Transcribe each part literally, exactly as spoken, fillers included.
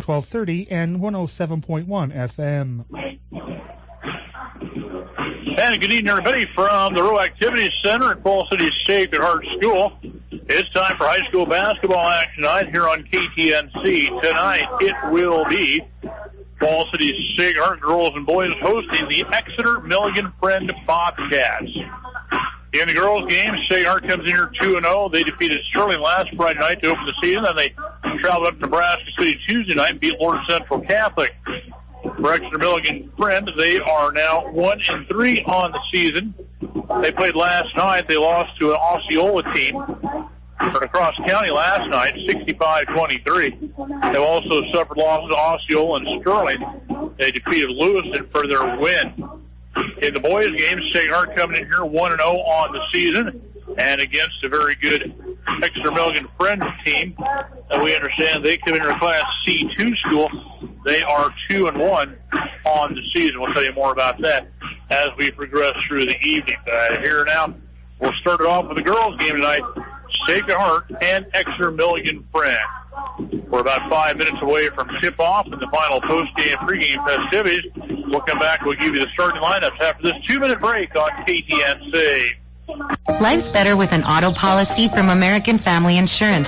twelve thirty and one oh seven point one F M. And good evening, everybody, from the Rural Activities Center at Falls City Sacred Heart School. It's time for high school basketball action tonight here on K T N C. Tonight it will be Falls City Sacred Heart girls and boys hosting the Exeter Milligan Friend Bobcats. In the girls' game, Sacred Heart comes in here two and oh. They defeated Sterling last Friday night to open the season, and they traveled up to Nebraska City Tuesday night and beat Lord Central Catholic. For Exeter Milligan Friend, they are now one and three on the season. They played last night. They lost to an Osceola team across county last night, sixty-five twenty-three. They've also suffered losses to Osceola and Sterling. They defeated Lewiston for their win. In the boys' game, Sacred Heart coming in here one and oh on the season, and against a very good Exeter Milligan Friend team. And we understand they come in a Class C two school. They are two and one on the season. We'll tell you more about that as we progress through the evening. Uh, here now, we'll start it off with the girls' game tonight. Sacred Heart and Exeter Milligan Friend. We're about five minutes away from tip-off and the final post-game, pre-game festivities. We'll come back. We'll give you the starting lineups after this two-minute break on K T N C. Life's better with an auto policy from American Family Insurance.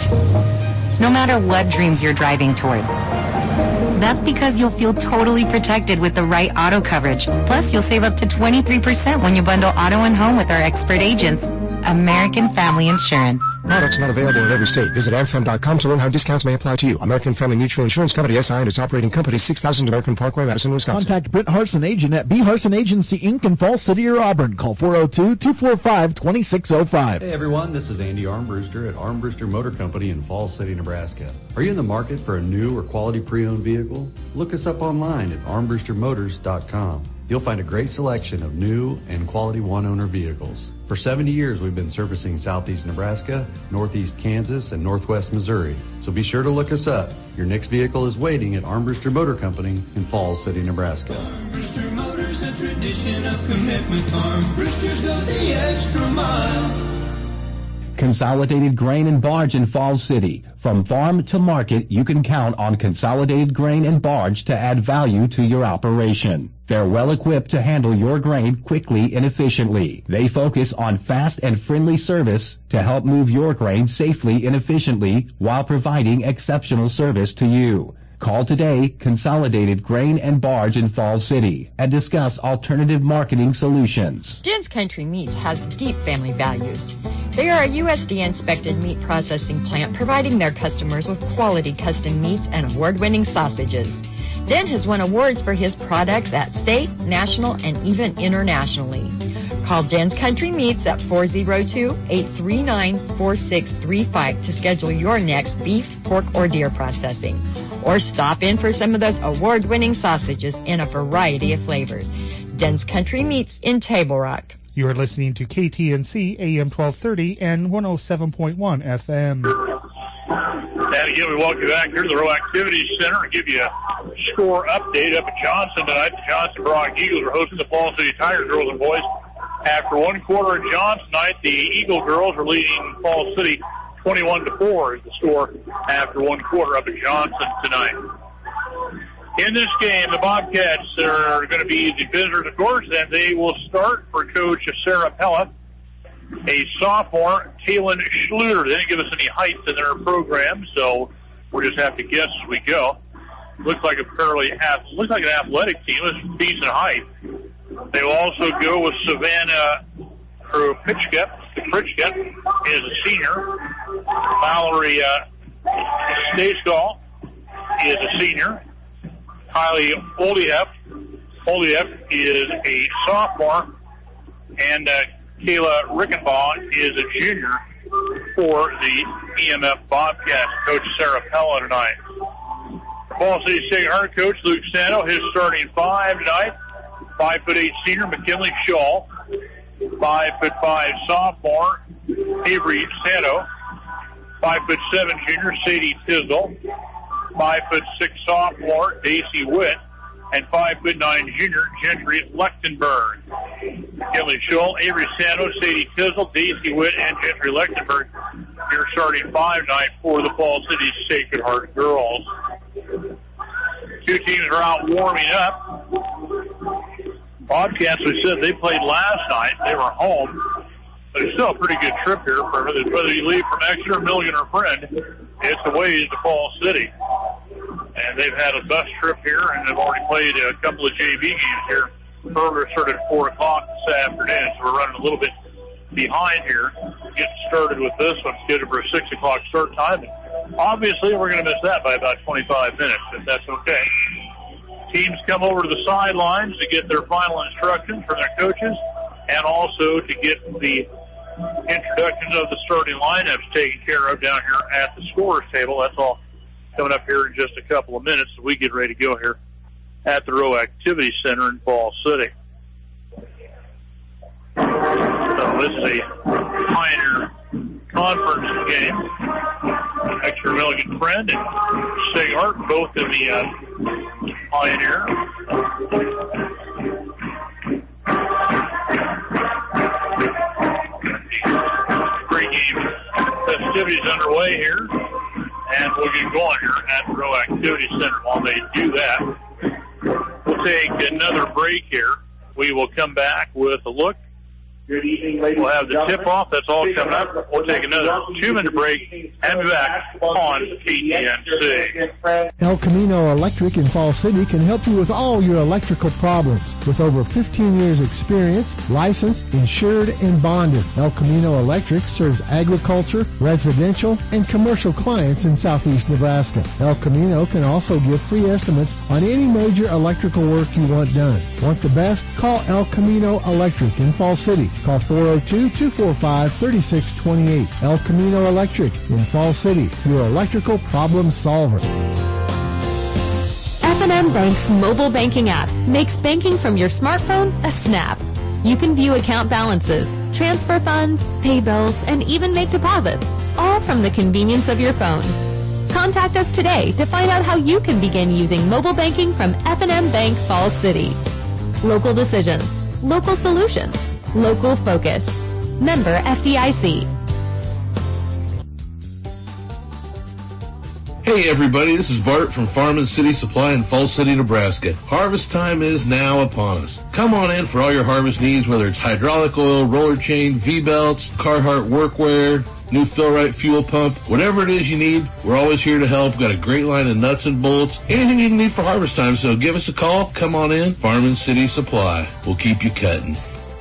No matter what dreams you're driving toward. That's because you'll feel totally protected with the right auto coverage. Plus, you'll save up to twenty-three percent when you bundle auto and home with our expert agents. American Family Insurance. Products not available in every state. Visit amfam dot com to learn how discounts may apply to you. American Family Mutual Insurance Company, S I and its operating company, six thousand American Parkway, Madison, Wisconsin. Contact Britt Harson, agent at B. Harson Agency, Incorporated in Falls City or Auburn. Call four oh two, two four five, two six oh five. Hey everyone, this is Andy Armbruster at Armbruster Motor Company in Falls City, Nebraska. Are you in the market for a new or quality pre-owned vehicle? Look us up online at armbruster motors dot com. You'll find a great selection of new and quality one-owner vehicles. For seventy years, we've been servicing southeast Nebraska, northeast Kansas, and northwest Missouri. So be sure to look us up. Your next vehicle is waiting at Armbruster Motor Company in Falls City, Nebraska. Armbruster Motors, a tradition of commitment. Armbrusters go the extra mile. Consolidated Grain and Barge in Falls City. From farm to market, you can count on Consolidated Grain and Barge to add value to your operation. They're well equipped to handle your grain quickly and efficiently. They focus on fast and friendly service to help move your grain safely and efficiently while providing exceptional service to you. Call today, Consolidated Grain and Barge in Falls City, and discuss alternative marketing solutions. Jen's Country Meats has deep family values. They are a U S D A-inspected meat processing plant providing their customers with quality custom meats and award-winning sausages. Den has won awards for his products at state, national, and even internationally. Call Den's Country Meats at four oh two, eight three nine, four six three five to schedule your next beef, pork, or deer processing. Or stop in for some of those award-winning sausages in a variety of flavors. Den's Country Meats in Table Rock. You are listening to K T N C, A M twelve thirty and one oh seven point one F M. And again, we welcome you back here to the Rural Activities Center and give you a score update up at Johnson tonight. The Johnson Brock Eagles are hosting the Falls City Tigers girls and boys. After one quarter at Johnson tonight, the Eagle girls are leading Falls City twenty-one to four is the score after one quarter up at Johnson tonight. In this game, the Bobcats are going to be the visitors, of course, and they will start for Coach Sarah Pella, a sophomore, Taylin Schluter. They didn't give us any height in their program, so we'll just have to guess as we go. Looks like a fairly looks like an athletic team. It's decent height. They will also go with Savannah Kropitchka. Kropitchka is a senior. Valerie uh, Stayskull is a senior. Kylie Olieff, Olieff is a sophomore, and uh, Kayla Rickenbaugh is a junior for the E M F Bobcats. Coach Sarah Pella tonight. Falls City State Heart coach Luke Santo, his starting five tonight. Five foot eight senior McKinley Shaw, five foot five sophomore Avery Santo, five foot seven junior Sadie Tisdall, five foot six sophomore Daisy Witt, and five foot nine junior Gentry Lechtenberg. McKinley Shaw, Avery Santo, Sadie Tisdall, Daisy Witt, and Gentry Lechtenberg. Your starting five tonight for the Falls City Sacred Heart girls. Two teams are out warming up. Bobcats, we said they played last night. They were home. But it's still a pretty good trip here for whether you leave from Exeter, Milligan, or Friend. It's a ways to Falls City. And they've had a bus trip here, and they've already played a couple of J V games here. Earlier started at four o'clock this afternoon, so we're running a little bit behind here. Getting started with this one, scheduled for a six o'clock start time. And obviously, we're going to miss that by about twenty-five minutes, if that's okay. Teams come over to the sidelines to get their final instructions from their coaches and also to get the introductions of the starting lineups taken care of down here at the scorer's table. That's all coming up here in just a couple of minutes as we get ready to go here at the Rowe Activity Center in Falls City. So this is a Pioneer Conference game. Exeter Milligan Friend and Seghart both in the uh, Pioneer. Pre-game festivities underway here, and we'll get going here at the Rowe Activity Center. While they do that, we'll take another break here. We will come back with a look. Good evening, ladies. We'll have the tip-off. That's all coming up. We'll take another two-minute break and be back on K T N C. El Camino Electric in Falls City can help you with all your electrical problems. With over fifteen years experience, licensed, insured, and bonded, El Camino Electric serves agriculture, residential, and commercial clients in southeast Nebraska. El Camino can also give free estimates on any major electrical work you want done. Want the best? Call El Camino Electric in Falls City. Call four oh two, two four five, three six two eight. El Camino Electric in Falls City, your electrical problem solver. F and M Bank's mobile banking app makes banking from your smartphone a snap. You can view account balances, transfer funds, pay bills, and even make deposits, all from the convenience of your phone. Contact us today to find out how you can begin using mobile banking from F and M Bank Falls City. Local decisions, local solutions. Local focus. Member F D I C. Hey everybody, this is Bart from Farm and City Supply in Falls City, Nebraska. Harvest time is now upon us. Come on in for all your harvest needs, whether it's hydraulic oil, roller chain, V-belts, Carhartt workwear, new Fill-Rite fuel pump, whatever it is you need, we're always here to help. We've got a great line of nuts and bolts, anything you need for harvest time, so give us a call. Come on in, Farm and City Supply. We'll keep you cutting.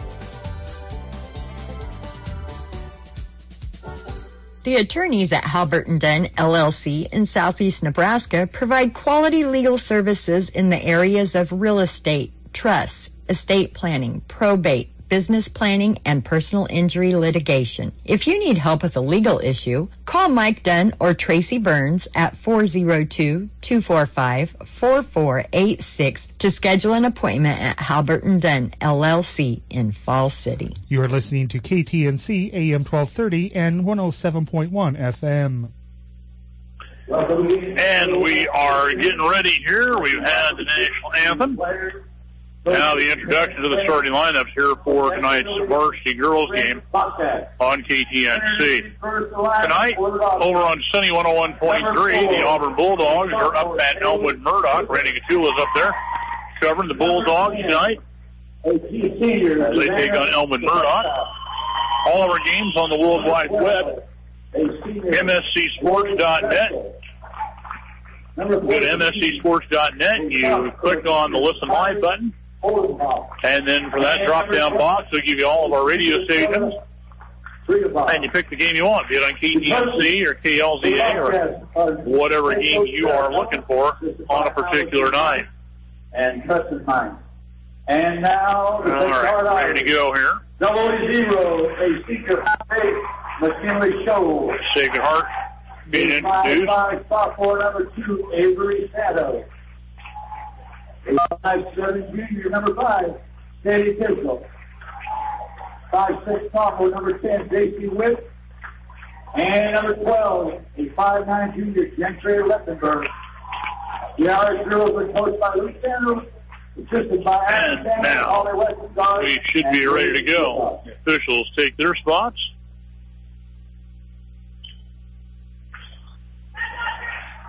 The attorneys at Halbert and Dunn, L L C, in southeast Nebraska provide quality legal services in the areas of real estate, trusts, estate planning, probate, business planning, and personal injury litigation. If you need help with a legal issue, call Mike Dunn or Tracy Burns at four oh two, two four five, four four eight six to schedule an appointment at Halbert and Dunn, L L C, in Falls City. You are listening to K T N C A M twelve thirty and one oh seven point one F M. And we are getting ready here. We've had the national anthem. Now the introduction to the starting lineups here for tonight's varsity girls game on K T N C. Tonight, over on Sunny one oh one point three, the Auburn Bulldogs are up at Elmwood Murdoch. Randy Gatula's up there covering the Bulldogs tonight. They take on Elmwood Murdoch. All of our games on the World Wide Web, M S C sports dot net. Go to M S C sports dot net. You click on the Listen Live button. And then for that drop-down box, they'll give you all of our radio stations. And you pick the game you want, be it on K T N C or K L Z A or whatever game you are looking for on a particular night. And trust in mind. And now, all right, ready to go here. Double zero, a secret high, McKinley Show. Sacred Heart being introduced. Five, sophomore number two, Avery Shadow. Five seven junior number five, Teddy Tisdale. Five six sophomore number ten, J C Witt. And number twelve, a five nine junior, Gentry Lettenberg. The Irish girls are coached by Lee Sanders, assisted by Adam Sanders, all their Western guards. We should be ready to go. Officials take their spots.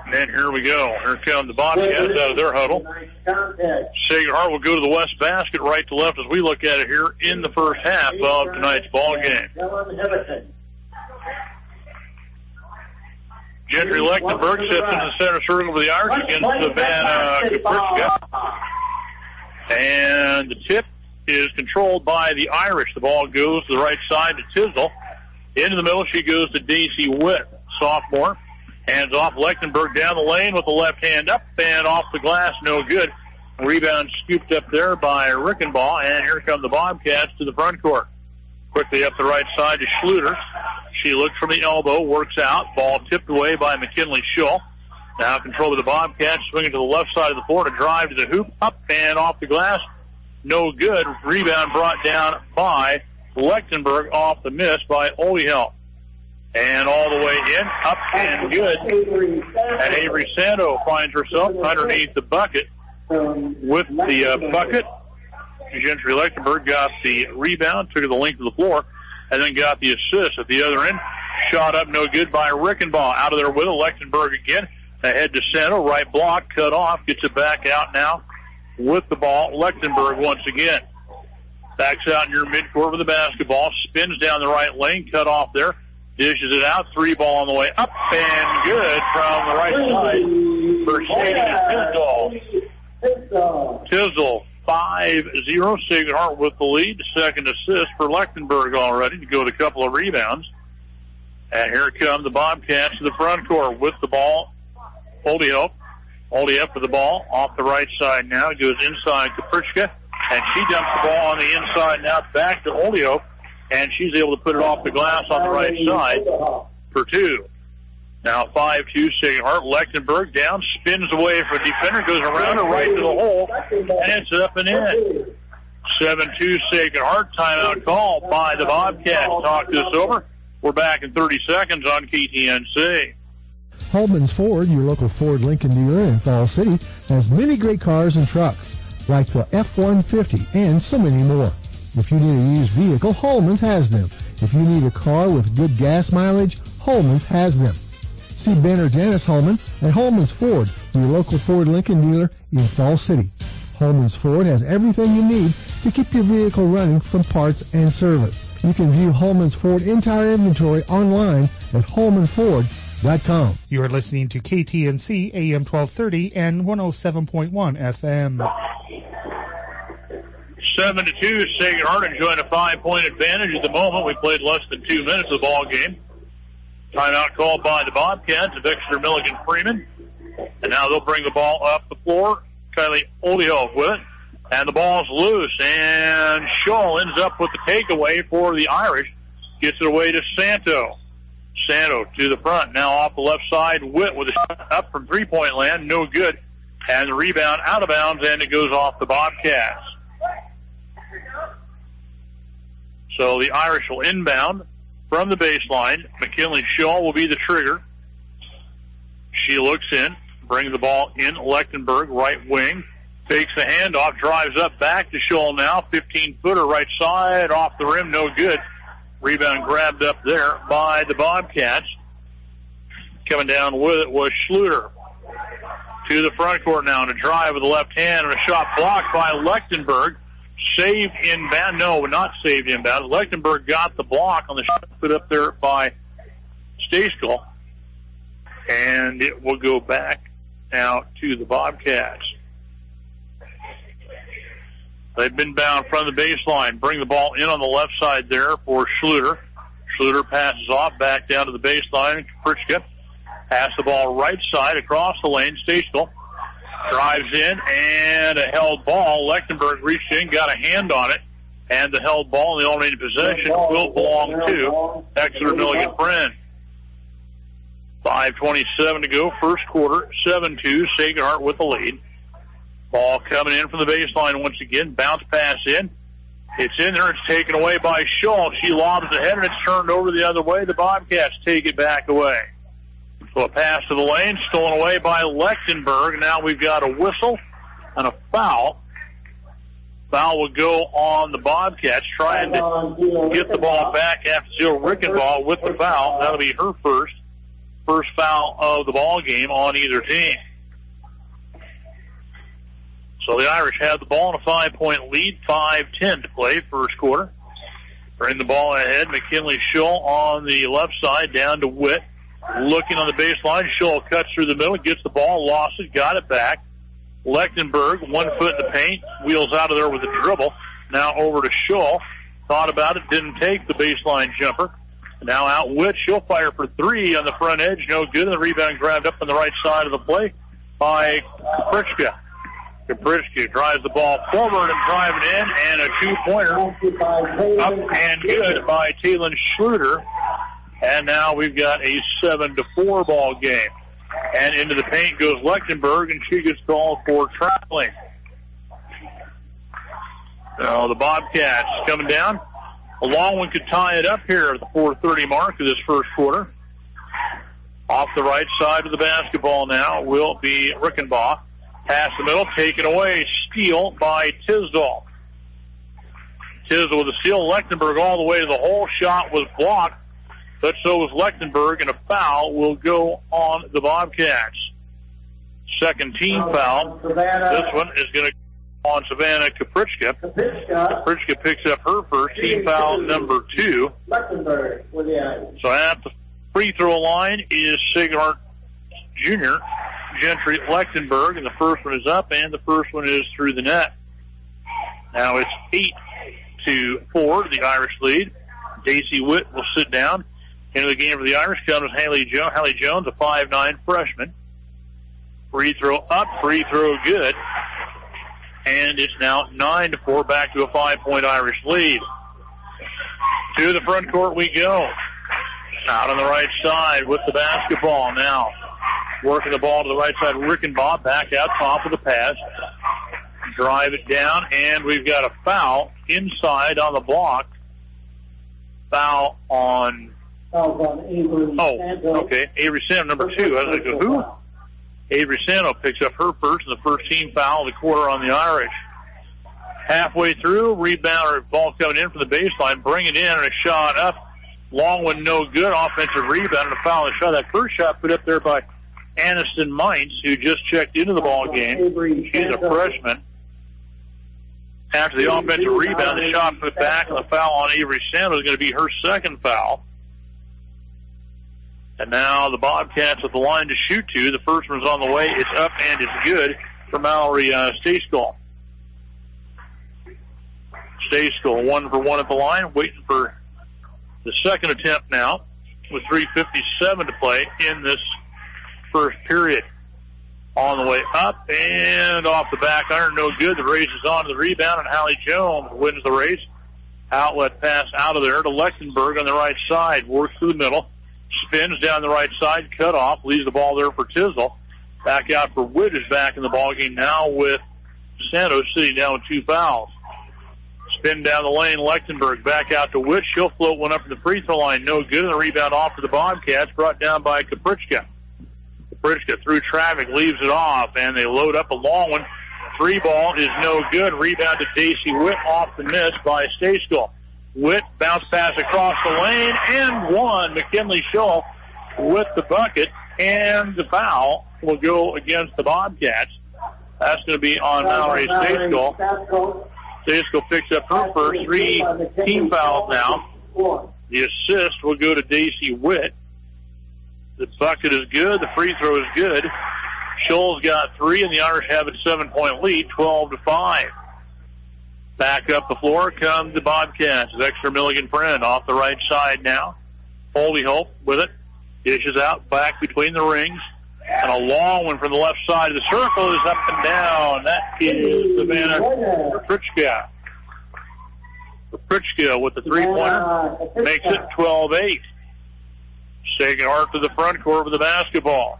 And then here we go. Here come the Bobcats out of their huddle. Sacred Heart will go to the west basket, right to left, as we look at it here in the first half of tonight's ball game. Gentry Lechtenberg sits in the center circle for the Irish against Savannah Kaprishka. And the tip is controlled by the Irish. The ball goes to the right side to Tisdall. Into the middle, she goes to Daisy Witt, sophomore. Hands off Lechtenberg down the lane with the left hand up and off the glass, no good. Rebound scooped up there by Rickenbaugh, and here come the Bobcats to the front court. Quickly up the right side to Schluter. She looks from the elbow, works out. Ball tipped away by McKinley Schull. Now control of the Bobcats, swinging to the left side of the floor to drive to the hoop, up and off the glass. No good. Rebound brought down by Lechtenberg off the miss by Oliehelp. And all the way in, up and good. And Avery Santo finds herself underneath the bucket with the uh, bucket. Gentry Lechtenberg got the rebound, took it the length of the floor, and then got the assist at the other end. Shot up, no good by Rickenbaugh. Out of there with it, Lechtenberg again. Ahead to Santo, right block, cut off, gets it back out now with the ball. Lechtenberg once again. Backs out near midcourt with the basketball, spins down the right lane, got off there, dishes it out, three ball on the way up and good from the right side for Shady Tisdall. Tisdall five zero, Sacred Heart with the lead. Second assist for Lechtenberg already to go with a couple of rebounds. And here come the Bobcats to the front court with the ball. Oldiep. Oldiep with the ball off the right side now. It goes inside Kaprishka. And she dumps the ball on the inside now back to Olio, and she's able to put it off the glass on the right side for two. Now five two, Sacred Heart. Lechtenberg down, spins away from the defender, goes around her right to the hole, and it's up and in. seven two, Sacred Heart. Timeout call by the Bobcats. Talk this over. We're back in thirty seconds on K T N C. Holman's Ford, your local Ford Lincoln dealer in Falls City, has many great cars and trucks, like the F one fifty and so many more. If you need a used vehicle, Holman's has them. If you need a car with good gas mileage, Holman's has them. See Ben or Janice Holman at Holman's Ford, your local Ford Lincoln dealer in Falls City. Holman's Ford has everything you need to keep your vehicle running from parts and service. You can view Holman's Ford entire inventory online at holman ford dot com. You are listening to K T N C A M twelve thirty and one oh seven point one F M. seven to two, Sacred Heart enjoying a five-point advantage at the moment. We played less than two minutes of the ball game. Timeout called by the Bobcats of Exeter Milligan Freeman. And now they'll bring the ball up the floor. Kylie Oliehoff with it. And the ball's loose. And Schull ends up with the takeaway for the Irish. Gets it away to Santo. Santo to the front. Now off the left side. Witt with a shot up from three-point land. No good. And the rebound out of bounds, and it goes off the Bobcats. So the Irish will inbound from the baseline. McKinley Schull will be the trigger. She looks in, brings the ball in. Lechtenberg, right wing, takes the handoff, drives up back to Schull now. fifteen-footer right side, off the rim, no good. Rebound grabbed up there by the Bobcats. Coming down with it was Schluter. To the front court now, and a drive with the left hand, and a shot blocked by Lechtenberg. Saved inbound. No, not saved inbound. Lechtenberg got the block on the shot put up there by Stayskull. And it will go back now to the Bobcats. They've been bound from the baseline. Bring the ball in on the left side there for Schluter. Schluter passes off back down to the baseline. Kaprishka pass the ball right side across the lane. Stayskull drives in, and a held ball. Lechtenberg reached in, got a hand on it, and the held ball in the alternating possession will belong to Exeter Milligan Friend. five twenty-seven to go, first quarter, seven two, Sacred Heart with the lead. Ball coming in from the baseline once again, bounce pass in. It's in there, it's taken away by Schull. She lobs ahead, and it's turned over the other way. The Bobcats take it back away. So a pass to the lane, stolen away by Lechtenberg. Now we've got a whistle and a foul. Foul will go on the Bobcats, trying to get the ball back after Jill Rickenbaugh with the foul. That'll be her first. First foul of the ball game on either team. So the Irish have the ball in a five-point lead, five ten to play, first quarter. Bring the ball ahead. McKinley Schull on the left side, down to Witt. Looking on the baseline, Schull cuts through the middle, gets the ball, lost it, got it back. Lechtenberg, one foot in the paint, wheels out of there with a dribble. Now over to Schull. Thought about it, didn't take the baseline jumper. Now out Witt. She'll fire for three on the front edge. No good. And the rebound grabbed up on the right side of the play by Kaprichka. Kaprichka drives the ball forward and driving in, and a two-pointer up and good by Taylon Schluter. And now we've got a seven to four ball game. And into the paint goes Lechtenberg, and she gets called for traveling. So the Bobcats coming down. A long one could tie it up here at the four thirty mark of this first quarter. Off the right side of the basketball now will be Rickenbaugh. Pass the middle, taken away. Steal by Tisdall. Tisdall with a steal. Lechtenberg all the way to the hole. Shot was blocked, but so was Lechtenberg, and a foul will go on the Bobcats. Second team foul. This one is going to go on Savannah Kaprichka. Kaprichka picks up her first team foul, number two. So at the free throw line is Siegert Junior Gentry Lechtenberg, and the first one is up, and the first one is through the net. Now it's eight to four, the Irish lead. Daisy Witt will sit down. Into the game for the Irish comes Haley, jo- Haley Jones, a five nine freshman. Free throw up, free throw good. And it's now nine to four, back to a five-point Irish lead. To the front court we go. Out on the right side with the basketball now. Working the ball to the right side. Rickenbaugh back out top of the pass. Drive it down, and we've got a foul inside on the block. Foul on... Oh, okay. Avery Sano, number two. I was like, who? Avery Sano picks up her first, and the first team foul of the quarter on the Irish. Halfway through, rebound or ball coming in from the baseline, bring it in, and a shot up. Long one, no good. Offensive rebound and a foul. And a shot. That first shot put up there by Aniston Mintz, who just checked into the ball game. She's a freshman. After the offensive rebound, the shot put back, and the foul on Avery Sano is going to be her second foul. And now the Bobcats at the line to shoot to. The first one's on the way. It's up and it's good for Mallory uh, Stayskoll. Stayskoll one for one at the line, waiting for the second attempt now with three fifty-seven to play in this first period. On the way up and off the back iron, no good. The race is on to the rebound, and Hallie Jones wins the race. Outlet pass out of there to Lechtenberg on the right side. Works through the middle. Spins down the right side, cut off, leaves the ball there for Tisdall. Back out for Witt, is back in the ball game now with Santos sitting down with two fouls. Spin down the lane, Lechtenberg back out to Witt. She'll float one up to the free throw line, no good. And the rebound off to the Bobcats, brought down by Kaprichka. Kaprichka through traffic, leaves it off, and they load up a long one. Three ball is no good. Rebound to Daisy Witt, off the miss by Stayskoll. Witt bounce pass across the lane and one. McKinley Schull with the bucket, and the foul will go against the Bobcats. That's going to be on Mallory Stayskoll. Stayskoll picks up her first three team fouls now. The assist will go to Daisy Witt. The bucket is good. The free throw is good. Schull's got three, and the Irish have a seven-point lead, twelve to five. Back up the floor comes the Bobcats. Extra Milligan Friend off the right side now. Holy Hope with it. Dishes out back between the rings. And a long one from the left side of the circle is up and down. That is Savannah Kaprichka. Kaprichka with the three-pointer makes it twelve eight. Taking Hart to the front court with the basketball.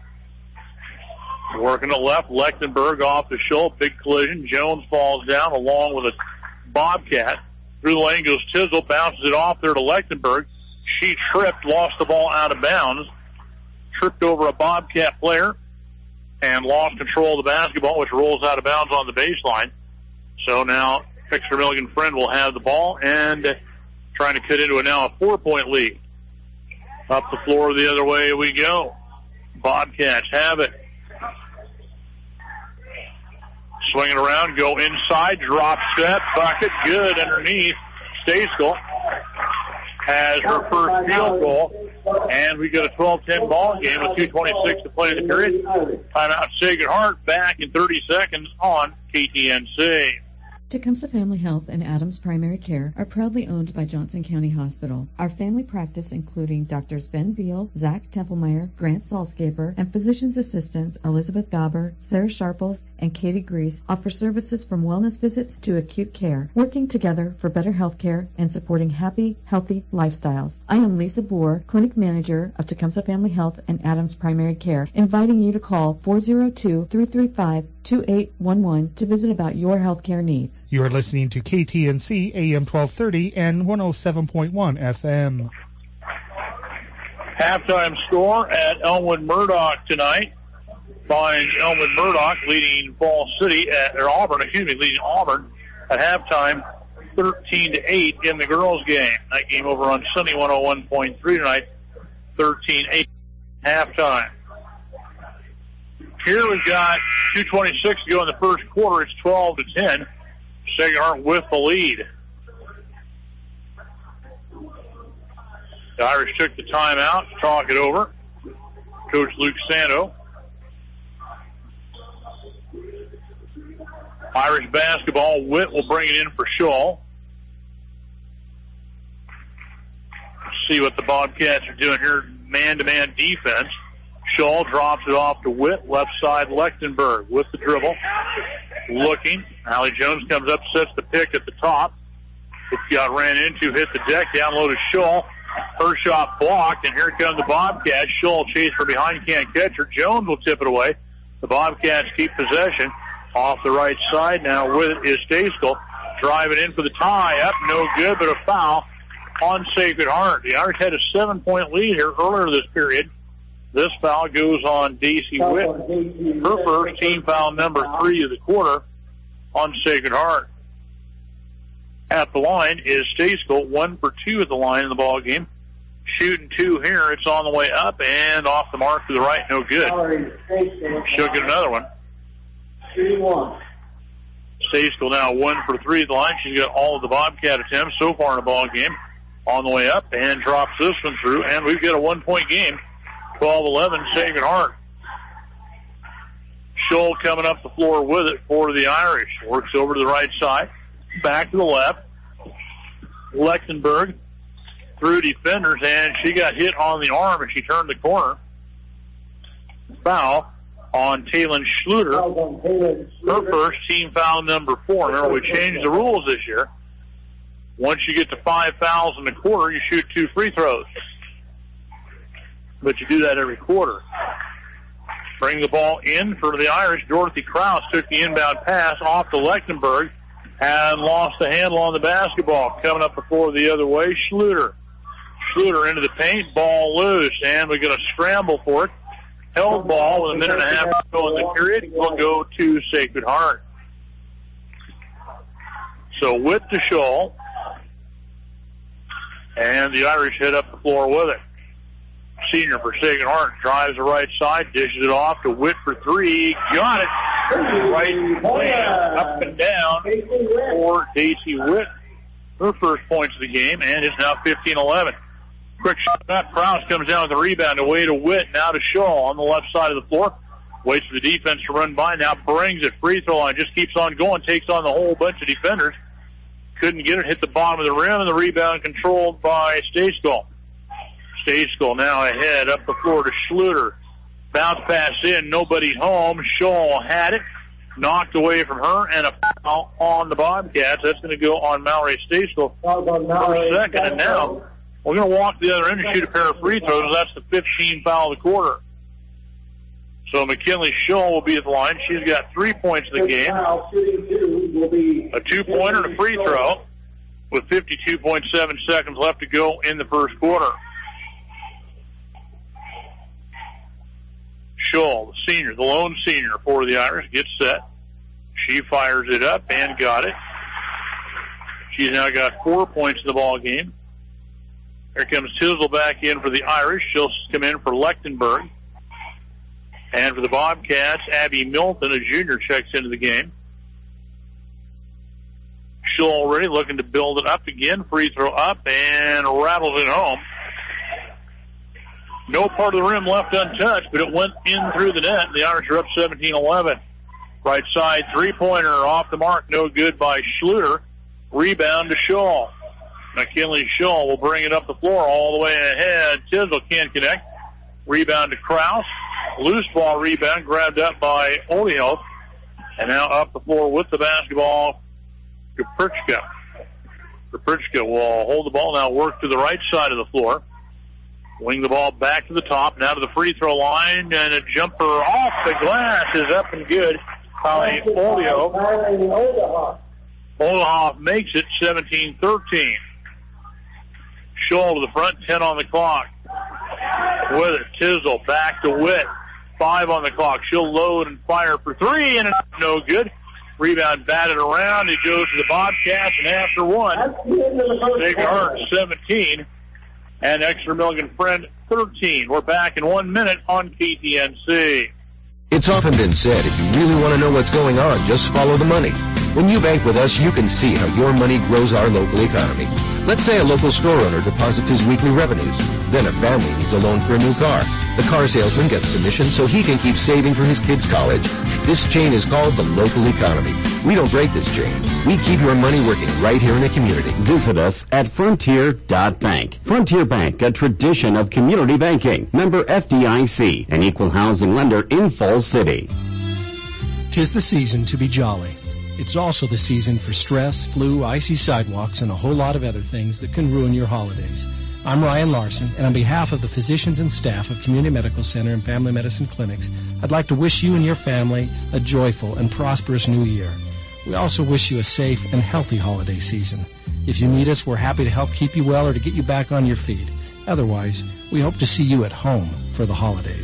Working it left, Lechtenberg off the Schull. Big collision. Jones falls down along with a Bobcat. Through the lane goes Tisdall, bounces it off there to Lechtenberg. She tripped, lost the ball out of bounds, tripped over a Bobcat player, and lost control of the basketball, which rolls out of bounds on the baseline. So now Exeter Milligan Friend will have the ball and trying to cut into a now a four-point lead. Up the floor the other way we go. Bobcats have it. Swing it around, go inside, drop step, bucket, good underneath. Stayskill has her first field goal, and we got a twelve ten ball game with two twenty-six to play in the period. Timeout, Sacred Heart back in thirty seconds on K T N C. Tecumseh Family Health and Adams Primary Care are proudly owned by Johnson County Hospital. Our family practice, including Doctors Ben Beal, Zach Templemeyer, Grant Salscaper, and physician's assistants Elizabeth Dauber, Sarah Sharples, and Katie Grease, offer services from wellness visits to acute care, working together for better health care and supporting happy, healthy lifestyles. I am Lisa Boer, Clinic Manager of Tecumseh Family Health and Adams Primary Care, inviting you to call four oh two, three three five, two eight one one to visit about your health care needs. You are listening to K T N C A M twelve thirty and one oh seven point one F M. Halftime score at Elmwood Murdoch tonight finds Elmwood Murdoch leading Falls City at, or Auburn, excuse me, leading Auburn at halftime thirteen to eight in the girls' game. That game over on Sunny one oh one point three tonight, thirteen eight halftime. Here we've got two twenty-six to go in the first quarter. It's twelve to ten. Sacred Heart with the lead. The Irish took the timeout to talk it over. Coach Luke Santo. Irish basketball, Witt will bring it in for Shaw. See what the Bobcats are doing here. Man-to-man defense. Shaw drops it off to Witt, left side Lechtenberg with the dribble. Looking. Allie Jones comes up, sets the pick at the top. It got ran into, hit the deck, downloaded Shaw. Her shot blocked, and here come the Bobcats. Shaw chase her behind, can't catch her. Jones will tip it away. The Bobcats keep possession off the right side. Now with it is Stayskill. Driving in for the tie up. No good, but a foul on Sacred Heart. The Irish had a seven-point lead here earlier this period. This foul goes on Daisy Witt. Her first, team foul number three of the quarter on Sacred Heart. At the line is Stayskill, one for two at the line in the ball game. Shooting two here. It's on the way up and off the mark to the right. No good. She'll get another one. Stayskill now one for three at the line. She's got all of the Bobcat attempts so far in the ball game. On the way up and drops this one through. And we've got a one-point game. twelve eleven, Sacred Heart. Scholl coming up the floor with it for the Irish. Works over to the right side. Back to the left. Lechtenberg through defenders, and she got hit on the arm as she turned the corner. Foul on Taylon Schluter. Her first, team foul number four. Remember, we changed the rules this year. Once you get to five fouls in the quarter, you shoot two free throws. But you do that every quarter. Bring the ball in for the Irish. Dorothy Krause took the inbound pass off to Lechtenberg and lost the handle on the basketball. Coming up before the other way, Schluter. Schluter into the paint, ball loose, and we're going to scramble for it. Held ball with a minute and a half to go in the period. We'll go to Sacred Heart. So with the Scholl, and the Irish head up the floor with it. Senior for Sacred Heart drives the right side, dishes it off to Witt for three. Got it. Right lane, up and down for Daisy Witt. Her first points of the game, and it's now fifteen eleven. Quick shot. Krause comes down with the rebound away to Witt. Now to Shaw on the left side of the floor. Waits for the defense to run by. Now brings it. Free throw line. Just keeps on going. Takes on the whole bunch of defenders. Couldn't get it. Hit the bottom of the rim, and the rebound controlled by Stayskill. Stayskill now ahead up the floor to Schluter. Bounce pass in. Nobody home. Shaw had it. Knocked away from her, and a foul on the Bobcats. That's going to go on Mallory Stayskill for second. And now we're going to walk the other end and shoot a pair of free throws. That's the fifteenth foul of the quarter. So McKinley Shaw will be at the line. She's got three points in the game. A two-pointer and a free throw with fifty-two point seven seconds left to go in the first quarter. Scholl, the senior, the lone senior for the Irish, gets set. She fires it up and got it. She's now got four points in the ball game. Here comes Tisdale back in for the Irish. She'll come in for Lechtenberg. And for the Bobcats, Abby Milton, a junior, checks into the game. Schull already looking to build it up again. Free throw up and rattles it home. No part of the rim left untouched, but it went in through the net. The Irish are up seventeen eleven. Right side three-pointer off the mark, no good by Schluter. Rebound to Schull. McKinley Schull will bring it up the floor all the way ahead. Tisdale can't connect. Rebound to Krause. Loose ball rebound grabbed up by Olio. And now up the floor with the basketball, Kaprichka. Kaprichka will hold the ball now, work to the right side of the floor. Wing the ball back to the top, now to the free throw line, and a jumper off the glass is up and good by Olio. Olhoff makes it seventeen thirteen. Schull to the front, ten on the clock. With it, Tisdale back to Witt. Five on the clock. She'll load and fire for three, and it's no good. Rebound batted around. It goes to the Bobcats, and after one, Big Heart seventeen, and Exeter Milligan Friend thirteen. We're back in one minute on K T N C. It's often been said, if you really want to know what's going on, just follow the money. When you bank with us, you can see how your money grows our local economy. Let's say a local store owner deposits his weekly revenues. Then a family needs a loan for a new car. The car salesman gets commission so he can keep saving for his kids' college. This chain is called the local economy. We don't break this chain. We keep your money working right here in the community. Visit us at frontier dot bank. Frontier Bank, a tradition of community banking. Member F D I C, an equal housing lender in Falls City. 'Tis the season to be jolly. It's also the season for stress, flu, icy sidewalks, and a whole lot of other things that can ruin your holidays. I'm Ryan Larson, and on behalf of the physicians and staff of Community Medical Center and Family Medicine Clinics, I'd like to wish you and your family a joyful and prosperous new year. We also wish you a safe and healthy holiday season. If you need us, we're happy to help keep you well or to get you back on your feet. Otherwise, we hope to see you at home for the holidays.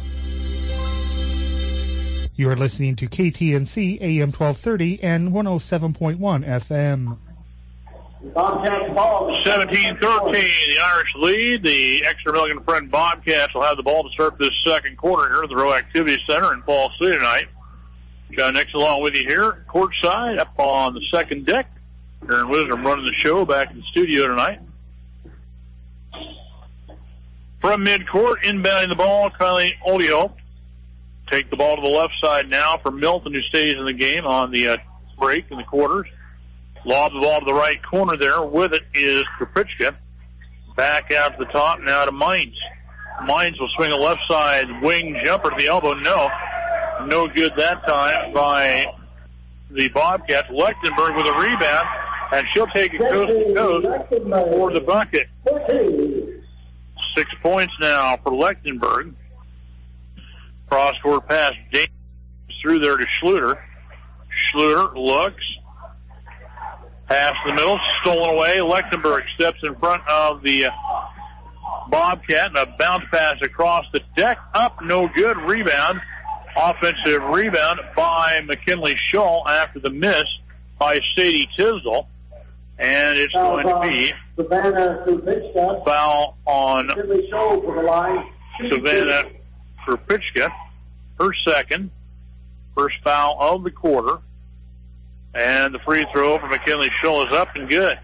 You are listening to K T N C A M twelve thirty and one oh seven point one F M. seventeen thirteen, the Irish lead. The Exeter Milligan Friend Bobcats will have the ball to start this second quarter here at the Rowe Activity Center in Falls City tonight. John Nixon along with you here, courtside, up on the second deck. Aaron Wisdom running the show back in the studio tonight. From midcourt, inbounding the ball, Kylie Olio. Take the ball to the left side now for Milton, who stays in the game on the uh, break in the quarters. Lob the ball to the right corner there. With it is Kaprichka. Back out to the top, now to Mines. Mines will swing a left side wing jumper to the elbow. No. No good that time by the Bobcats. Lechtenberg with a rebound, and she'll take it coast to coast for the bucket. Six points now for Lechtenberg. Cross-court pass James through there to Schluter. Schluter looks. Pass in the middle, stolen away. Lechtenberg steps in front of the Bobcat, and a bounce pass across the deck. Up, no good. Rebound. Offensive rebound by McKinley Schull after the miss by Sadie Tisdale. And it's foul going to be Savannah foul on Savannah Savannah Krupicka, her second, first foul of the quarter, and the free throw for McKinley Schull is up and good.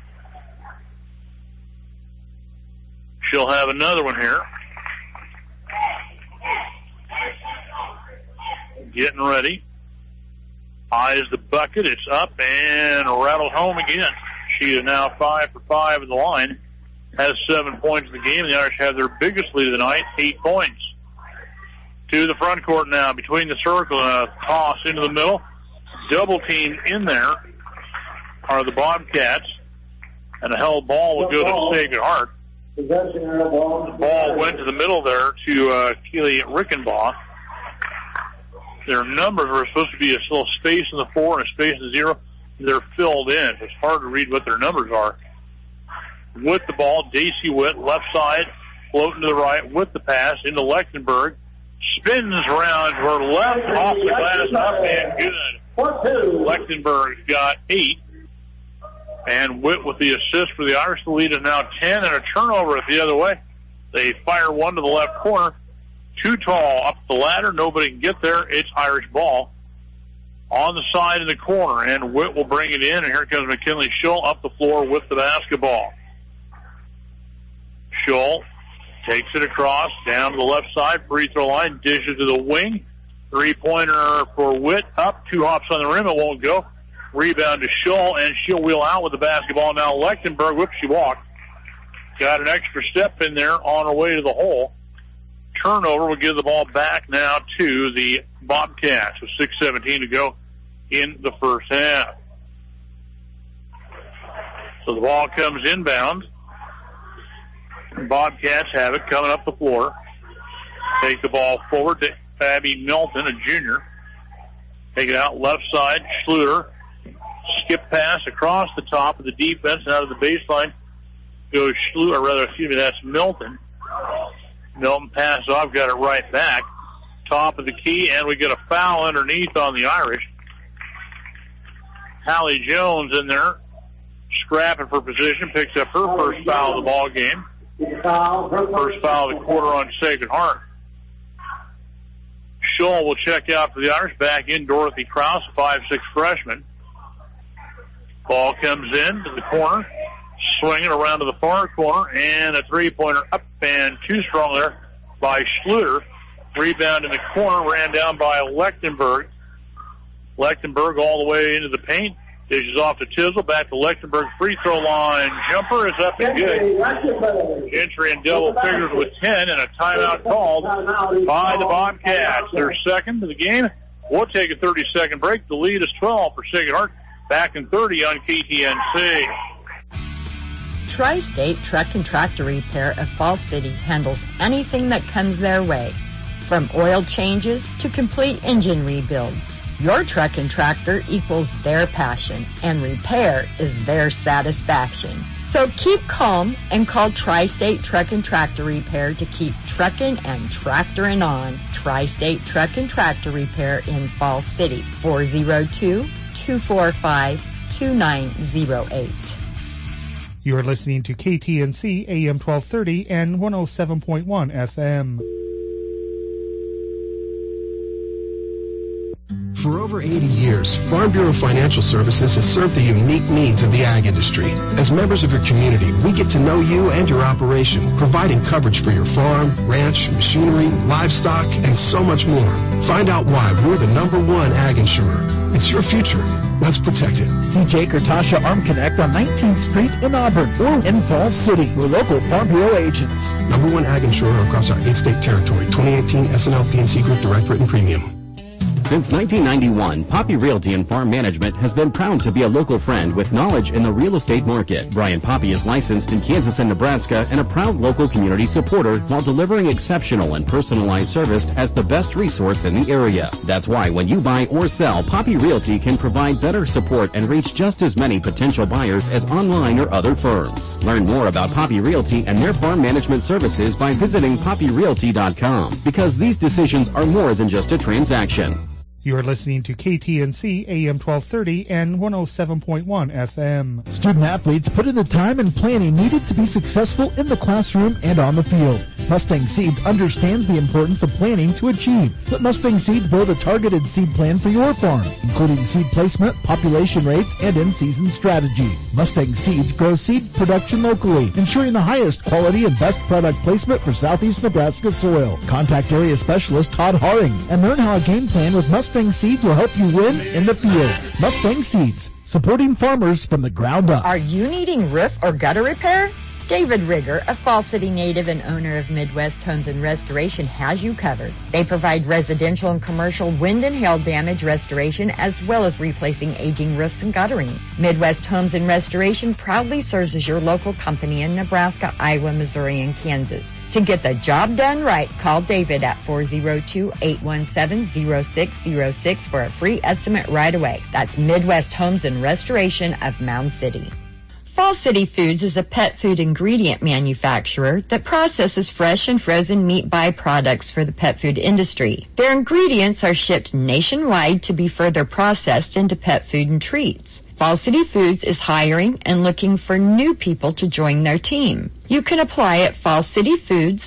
She'll have another one here. Getting ready. Eyes the bucket. It's up and rattled home again. She is now five for five at the line. Has seven points in the game. The Irish have their biggest lead of the night, eight points. To the front court now, between the circle, and a toss into the middle. Double team in there are the Bobcats, and a held ball will go to Sacred Heart. The ball went to the middle there to uh, Keely Rickenbaugh. Their numbers were supposed to be a little space in the four and a space in the zero. They're filled in. It's hard to read what their numbers are. With the ball, Daisy Witt, left side, floating to the right with the pass into Lechtenberg. Spins around to her left, off the glass, up and good. Lechtenberg's got eight. And Witt with the assist for the Irish. The lead is now ten, and a turnover the other way. They fire one to the left corner. too tall up the ladder. Nobody can get there. It's Irish ball on the side in the corner, and Witt will bring it in, and here comes McKinley Schull up the floor with the basketball. Schull takes it across, down to the left side, free throw line, dishes to the wing. Three-pointer for Witt, up, two hops on the rim, it won't go. Rebound to Schull, and she'll wheel out with the basketball. Now Lechtenberg, whoops, she walked. Got an extra step in there on her way to the hole. Turnover will give the ball back now to the Bobcats with six seventeen to go in the first half. So the ball comes inbound. Bobcats have it coming up the floor. Take the ball forward to Abby Milton, a junior. Take it out left side. Schluter. Skip pass across the top of the defense and out of the baseline goes Schluter, or rather, excuse me, that's Milton. Milton pass off, got it right back. Top of the key, and we get a foul underneath on the Irish. Hallie Jones in there, scrapping for position, picks up her first foul of the ball game. First foul of the quarter on Sacred Heart. Schull will check out for the Irish. Back in Dorothy Krause, five six freshman. Ball comes in to the corner, swinging around to the far corner, and a three-pointer up and too strong there by Schluter. Rebound in the corner, ran down by Lechtenberg. Lechtenberg all the way into the paint. Dishes off to Tizzle, back to Lechtenberg. Free throw line jumper is up and good. Gentry in double figures with ten, and a timeout called by the Bobcats. Their second of the game. We'll take a thirty-second break. The lead is twelve for Sacred Heart. Back in thirty on K T N C. Tri-State Truck and Tractor Repair of Falls City handles anything that comes their way, from oil changes to complete engine rebuilds. Your truck and tractor equals their passion, and repair is their satisfaction. So keep calm and call Tri-State Truck and Tractor Repair to keep trucking and tractoring on. Tri-State Truck and Tractor Repair in Falls City, four oh two, two four five, two nine oh eight. You are listening to K T N C A M twelve thirty and one oh seven point one F M. For over eighty years, Farm Bureau Financial Services has served the unique needs of the ag industry. As members of your community, we get to know you and your operation, providing coverage for your farm, ranch, machinery, livestock, and so much more. Find out why we're the number one ag insurer. It's your future. Let's protect it. See Jake or Tasha Arm Connect on nineteenth Street in Auburn or in Falls City. We're local Farm Bureau agents. Number one ag insurer across our eight-state territory. twenty eighteen S N L P and C Group Direct Written Premium. Since nineteen ninety-one, Poppy Realty and Farm Management has been proud to be a local friend with knowledge in the real estate market. Brian Poppy is licensed in Kansas and Nebraska and a proud local community supporter while delivering exceptional and personalized service as the best resource in the area. That's why when you buy or sell, Poppy Realty can provide better support and reach just as many potential buyers as online or other firms. Learn more about Poppy Realty and their farm management services by visiting poppy realty dot com, because these decisions are more than just a transaction. You are listening to K T N C A M twelve thirty and one oh seven point one F M. Student athletes put in the time and planning needed to be successful in the classroom and on the field. Mustang Seeds understands the importance of planning to achieve. Let Mustang Seeds build a targeted seed plan for your farm, including seed placement, population rates, and in-season strategy. Mustang Seeds grows seed production locally, ensuring the highest quality and best product placement for southeast Nebraska soil. Contact area specialist Todd Haring and learn how a game plan with Mustang Mustang Seeds will help you win in the field. Mustang Seeds, supporting farmers from the ground up. Are you needing roof or gutter repair? David Rigger, a Falls City native and owner of Midwest Homes and Restoration, has you covered. They provide residential and commercial wind and hail damage restoration, as well as replacing aging roofs and guttering. Midwest Homes and Restoration proudly serves as your local company in Nebraska, Iowa, Missouri, and Kansas. To get the job done right, call David at four oh two, eight one seven, oh six oh six for a free estimate right away. That's Midwest Homes and Restoration of Mound City. Falls City Foods is a pet food ingredient manufacturer that processes fresh and frozen meat byproducts for the pet food industry. Their ingredients are shipped nationwide to be further processed into pet food and treats. Falls City Foods is hiring and looking for new people to join their team. You can apply at Falls City Foods,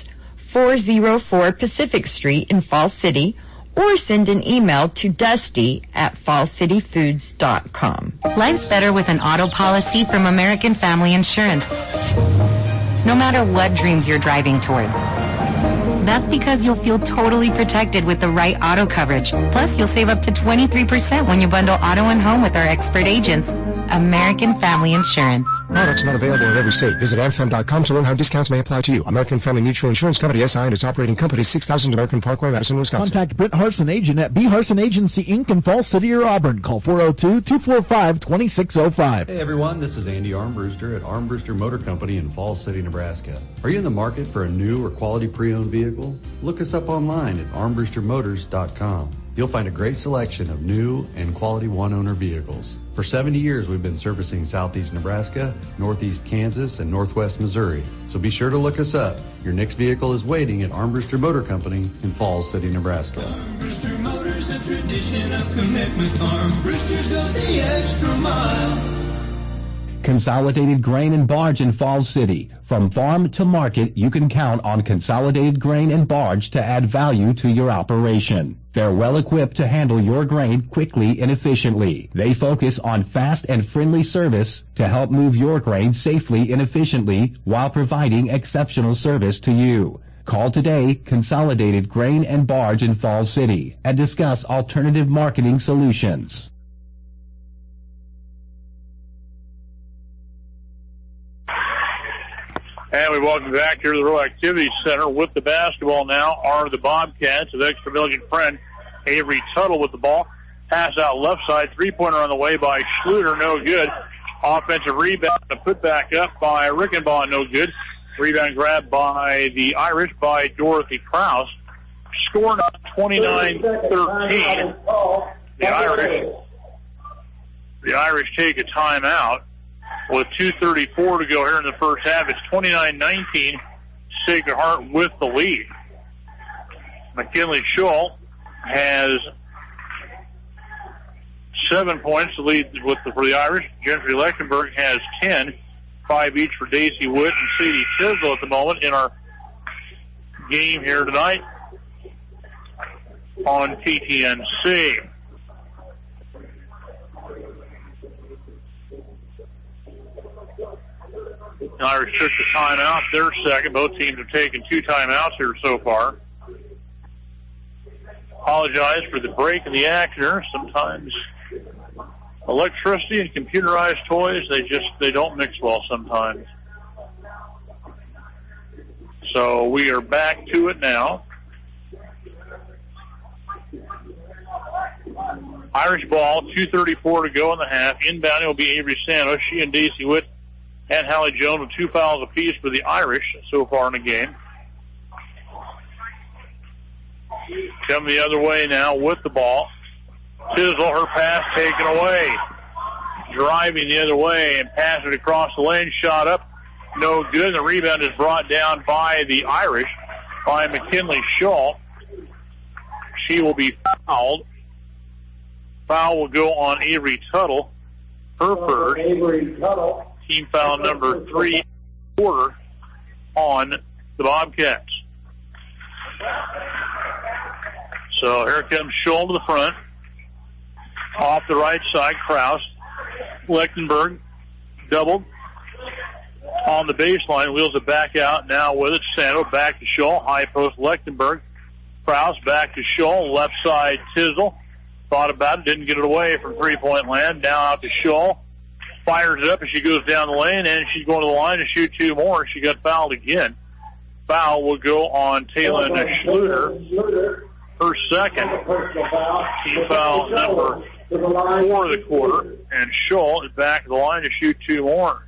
four oh four Pacific Street in Falls City, or send an email to dusty at fall city foods dot com. Life's better with an auto policy from American Family Insurance. No matter what dreams you're driving towards. That's because you'll feel totally protected with the right auto coverage. Plus, you'll save up to twenty-three percent when you bundle auto and home with our expert agents. American Family Insurance. Products not available in every state. Visit amfam dot com to learn how discounts may apply to you. American Family Mutual Insurance Company, S I and its operating company, six thousand American Parkway, Madison, Wisconsin. Contact Brent Harson, agent at B. Harson Agency, Incorporated in Falls City or Auburn. Call four oh two, two four five, two six oh five. Hey everyone, this is Andy Armbruster at Armbruster Motor Company in Falls City, Nebraska. Are you in the market for a new or quality pre-owned vehicle? Look us up online at armbruster motors dot com. You'll find a great selection of new and quality one-owner vehicles. For seventy years, we've been servicing southeast Nebraska, northeast Kansas, and northwest Missouri. So be sure to look us up. Your next vehicle is waiting at Armbruster Motor Company in Falls City, Nebraska. Armbruster Motors, a tradition of commitment. Armbrusters go the extra mile. Consolidated Grain and Barge in Falls City. From farm to market, you can count on Consolidated Grain and Barge to add value to your operation. They're well equipped to handle your grain quickly and efficiently. They focus on fast and friendly service to help move your grain safely and efficiently while providing exceptional service to you. Call today, Consolidated Grain and Barge in Falls City, and discuss alternative marketing solutions. And we welcome back here to the Rural Activity Center. With the basketball now are the Bobcats of extra million friend Avery Tuttle with the ball. Pass out left side. Three-pointer on the way by Schluter. No good. Offensive rebound. A put back up by Rickenbaugh. No good. Rebound grabbed by the Irish by Dorothy Krause. Score now twenty-nine thirteen. The Irish, the Irish take a timeout. With two thirty-four to go here in the first half, it's twenty-nine nineteen. Sacred Heart with the lead. McKinley Scholl has seven points to lead with the, for the Irish. Gentry Lechtenberg has ten, five each for Daisy Witt and Sadie Tisdale at the moment in our game here tonight on K T N C. The Irish took the timeout. They're second. Both teams have taken two timeouts here so far. Apologize for the break in the action here. Sometimes electricity and computerized toys, they just, they don't mix well sometimes. So we are back to it now. Irish ball, two thirty-four to go in the half. Inbounding will be Avery Santos. She and Daisy Witt and Hallie Jones with two fouls apiece for the Irish so far in the game. Come the other way now with the ball. Tisdale, her pass taken away. Driving the other way and passing it across the lane. Shot up. No good. The rebound is brought down by the Irish, by McKinley Scholl. She will be fouled. Foul will go on Avery Tuttle. Her first. Avery Tuttle. Team foul number three quarter on the Bobcats. So here comes Scholl to the front. Off the right side, Krause. Lechtenberg doubled on the baseline. Wheels it back out now with it. Santo back to Scholl. High post Lechtenberg. Krause back to Scholl. Left side Tisdale. Thought about it. Didn't get it away from three-point land. Now out to Scholl. Fires it up as she goes down the lane, and she's going to the line to shoot two more. She got fouled again. Foul will go on Taylor Schluter. Her second. Team foul number four of the quarter. And Scholl is back at the line to shoot two more.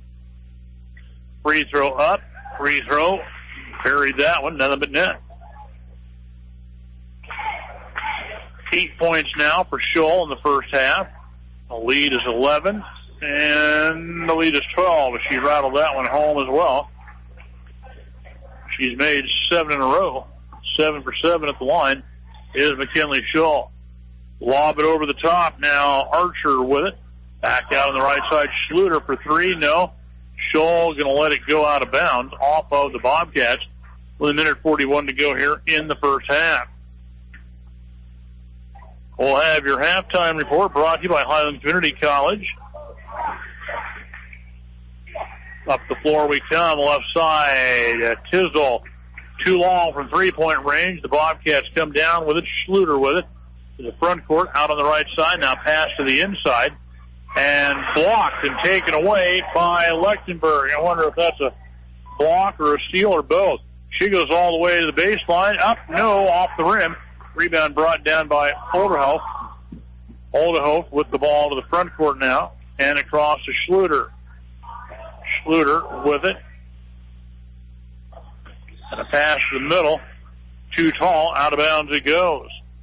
Free throw up. Free throw. Parried that one. Nothing but net. Eight points now for Scholl in the first half. The lead is eleven. And the lead is twelve. She rattled that one home as well. She's made seven in a row. Seven for seven at the line is McKinley Scholl. Lob it over the top. Now Archer with it. Back out on the right side. Schluter for three. No. Scholl going to let it go out of bounds off of the Bobcats. with a minute forty-one to go here in the first half. We'll have your halftime report brought to you by Highland Community College. Up the floor we come, left side, uh, Tisdall, too long from three-point range. The Bobcats come down with it, Schluter with it to the front court, out on the right side, now pass to the inside, and blocked and taken away by Lechtenberg. I wonder if that's a block or a steal or both. She goes all the way to the baseline, up, no, off the rim. Rebound brought down by Olderhoff. Olderhoff with the ball to the front court now, and across to Schluter. Schluter with it. And a pass to the middle. Too tall, out of bounds it goes.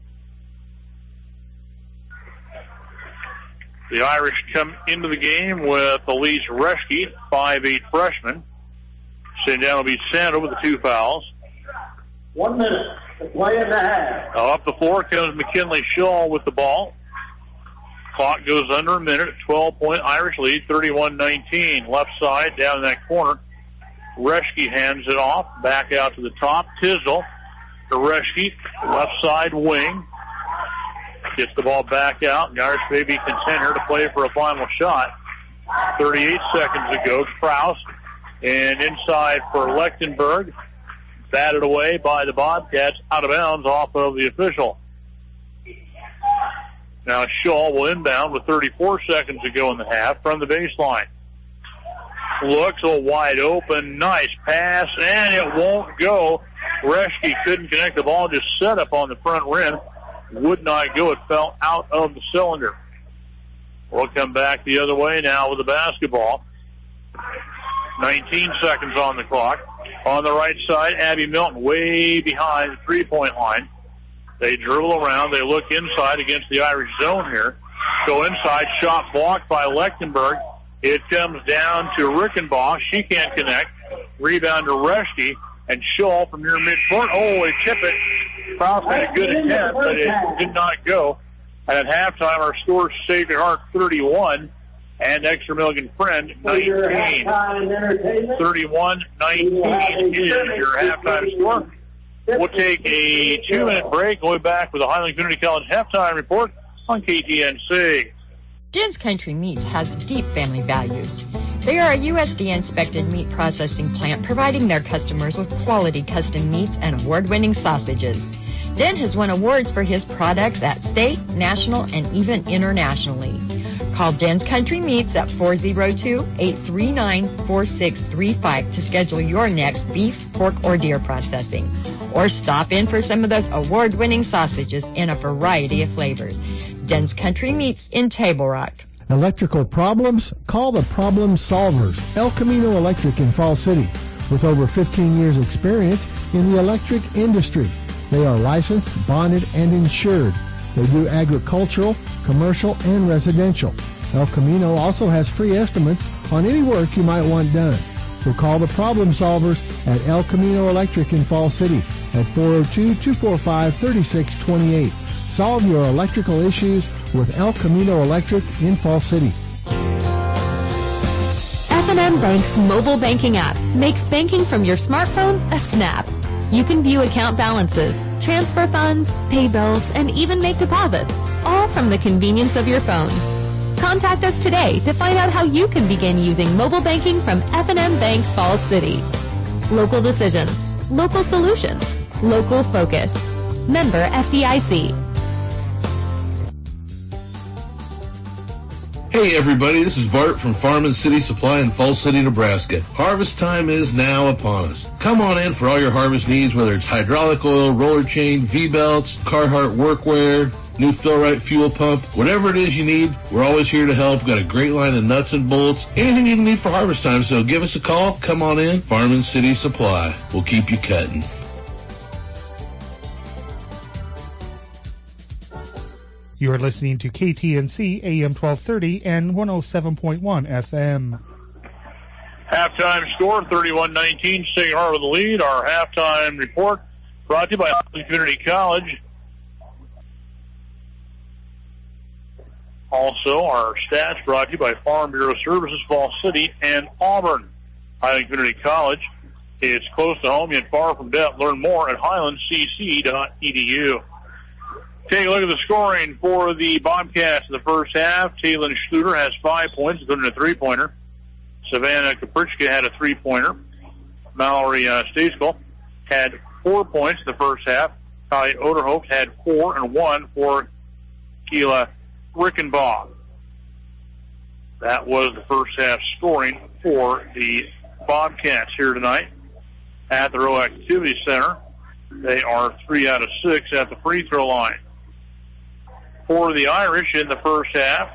The Irish come into the game with Elise Reschke, five eight freshman. Sitting down will be Sando with the two fouls. One minute to play in the half. Now up the floor comes McKinley Shaw with the ball. Clock goes under a minute. twelve-point Irish lead, thirty-one nineteen. Left side, down in that corner. Reschke hands it off. Back out to the top. Tisdall to Reschke. Left side wing. Gets the ball back out. The Irish may be content here to play for a final shot. thirty-eight seconds ago. Krause. And inside for Lechtenberg. Batted away by the Bobcats. Out of bounds off of the official. Now Shaw will inbound with thirty-four seconds to go in the half from the baseline. Looks a wide open, nice pass, and it won't go. Reschke couldn't connect the ball, just set up on the front rim. Would not go. It fell out of the cylinder. We'll come back the other way now with the basketball. nineteen seconds on the clock. On the right side, Abby Milton way behind the three-point line. They dribble around. They look inside against the Irish zone here. Go inside. Shot blocked by Lechtenberg. It comes down to Rickenbach. She can't connect. Rebound to Reschke. And Shaw from near midcourt. Oh, they tip it. Krause had a good attempt, but it did not go. And at halftime, our scores Sacred Heart thirty-one and Exeter Milligan Friend nineteen. thirty-one nineteen is your halftime score. We'll take a two-minute break. We'll be back with the Highland Community College halftime report on K T N C. Jens Country Meats has deep family values. They are a U S D A-inspected meat processing plant providing their customers with quality custom meats and award-winning sausages. Den has won awards for his products at state, national, and even internationally. Call Den's Country Meats at four oh two, eight three nine, four six three five to schedule your next beef, pork, or deer processing. Or stop in for some of those award-winning sausages in a variety of flavors. Den's Country Meats in Table Rock. Electrical problems? Call the Problem Solvers. El Camino Electric in Fall City. With over fifteen years experience in the electric industry. They are licensed, bonded, and insured. They do agricultural, commercial, and residential. El Camino also has free estimates on any work you might want done. So call the Problem Solvers at El Camino Electric in Fall City at four oh two, two four five, three six two eight. Solve your electrical issues with El Camino Electric in Fall City. F and M Bank's mobile banking app makes banking from your smartphone a snap. You can view account balances, transfer funds, pay bills, and even make deposits, all from the convenience of your phone. Contact us today to find out how you can begin using mobile banking from F and M Bank Falls City. Local decisions, local solutions, local focus. Member F D I C. Hey everybody, this is Bart from Farm and City Supply in Falls City, Nebraska. Harvest time is now upon us. Come on in for all your harvest needs, whether it's hydraulic oil, roller chain, V-belts, Carhartt workwear, new Fill-Rite fuel pump, whatever it is you need, we're always here to help. We've got a great line of nuts and bolts, anything you need for harvest time, so give us a call. Come on in, Farm and City Supply. We'll keep you cutting. You are listening to K T N C A M twelve thirty and one oh seven point one F M. Halftime score, thirty-one nineteen, Sacred Heart with the lead. Our halftime report brought to you by Highland Community College. Also, our stats brought to you by Farm Bureau Services, Fall City, and Auburn. Highland Community College It's close to home, yet far from debt. Learn more at highland c c dot e d u. Take a look at the scoring for the Bobcats in the first half. Taylor Schluter has five points, including a three-pointer. Savannah Kaprichka had a three-pointer. Mallory uh, Stacekel had four points in the first half. Kylie Oderhoft had four and one for Keela Rickenbaugh. That was the first half scoring for the Bobcats here tonight at the Rowe Activity Center. They are three out of six at the free throw line. For the Irish in the first half,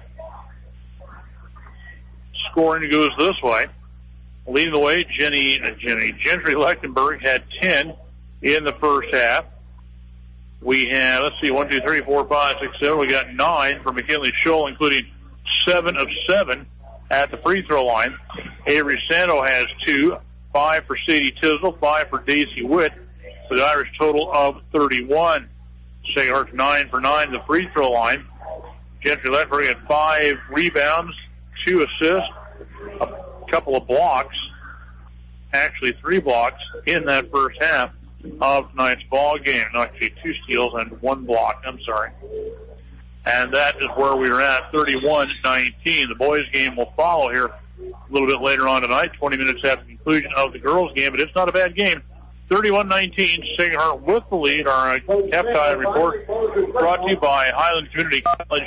scoring goes this way. Leading the way, Jenny, uh, Jenny Gentry Lechtenberg had ten in the first half. We have, let's see, one, two, three, four, five, six, seven. We got nine for McKinley Scholl, including seven of seven at the free throw line. Avery Santo has two, five for Sadie Tisdale, five for Daisy Witt, for the Irish total of thirty-one. Sacred Hearts nine for nine at the free throw line. Gentry Lechtenberg had five rebounds, two assists, a couple of blocks, actually three blocks in that first half of tonight's ball game. No, actually two steals and one block. I'm sorry. And that is where we are at, thirty-one nineteen. The boys' game will follow here a little bit later on tonight, twenty minutes after the conclusion of the girls' game, but it's not a bad game. thirty-one nineteen, Sacred Heart with the lead. Our halftime report brought to you by Highland Community College.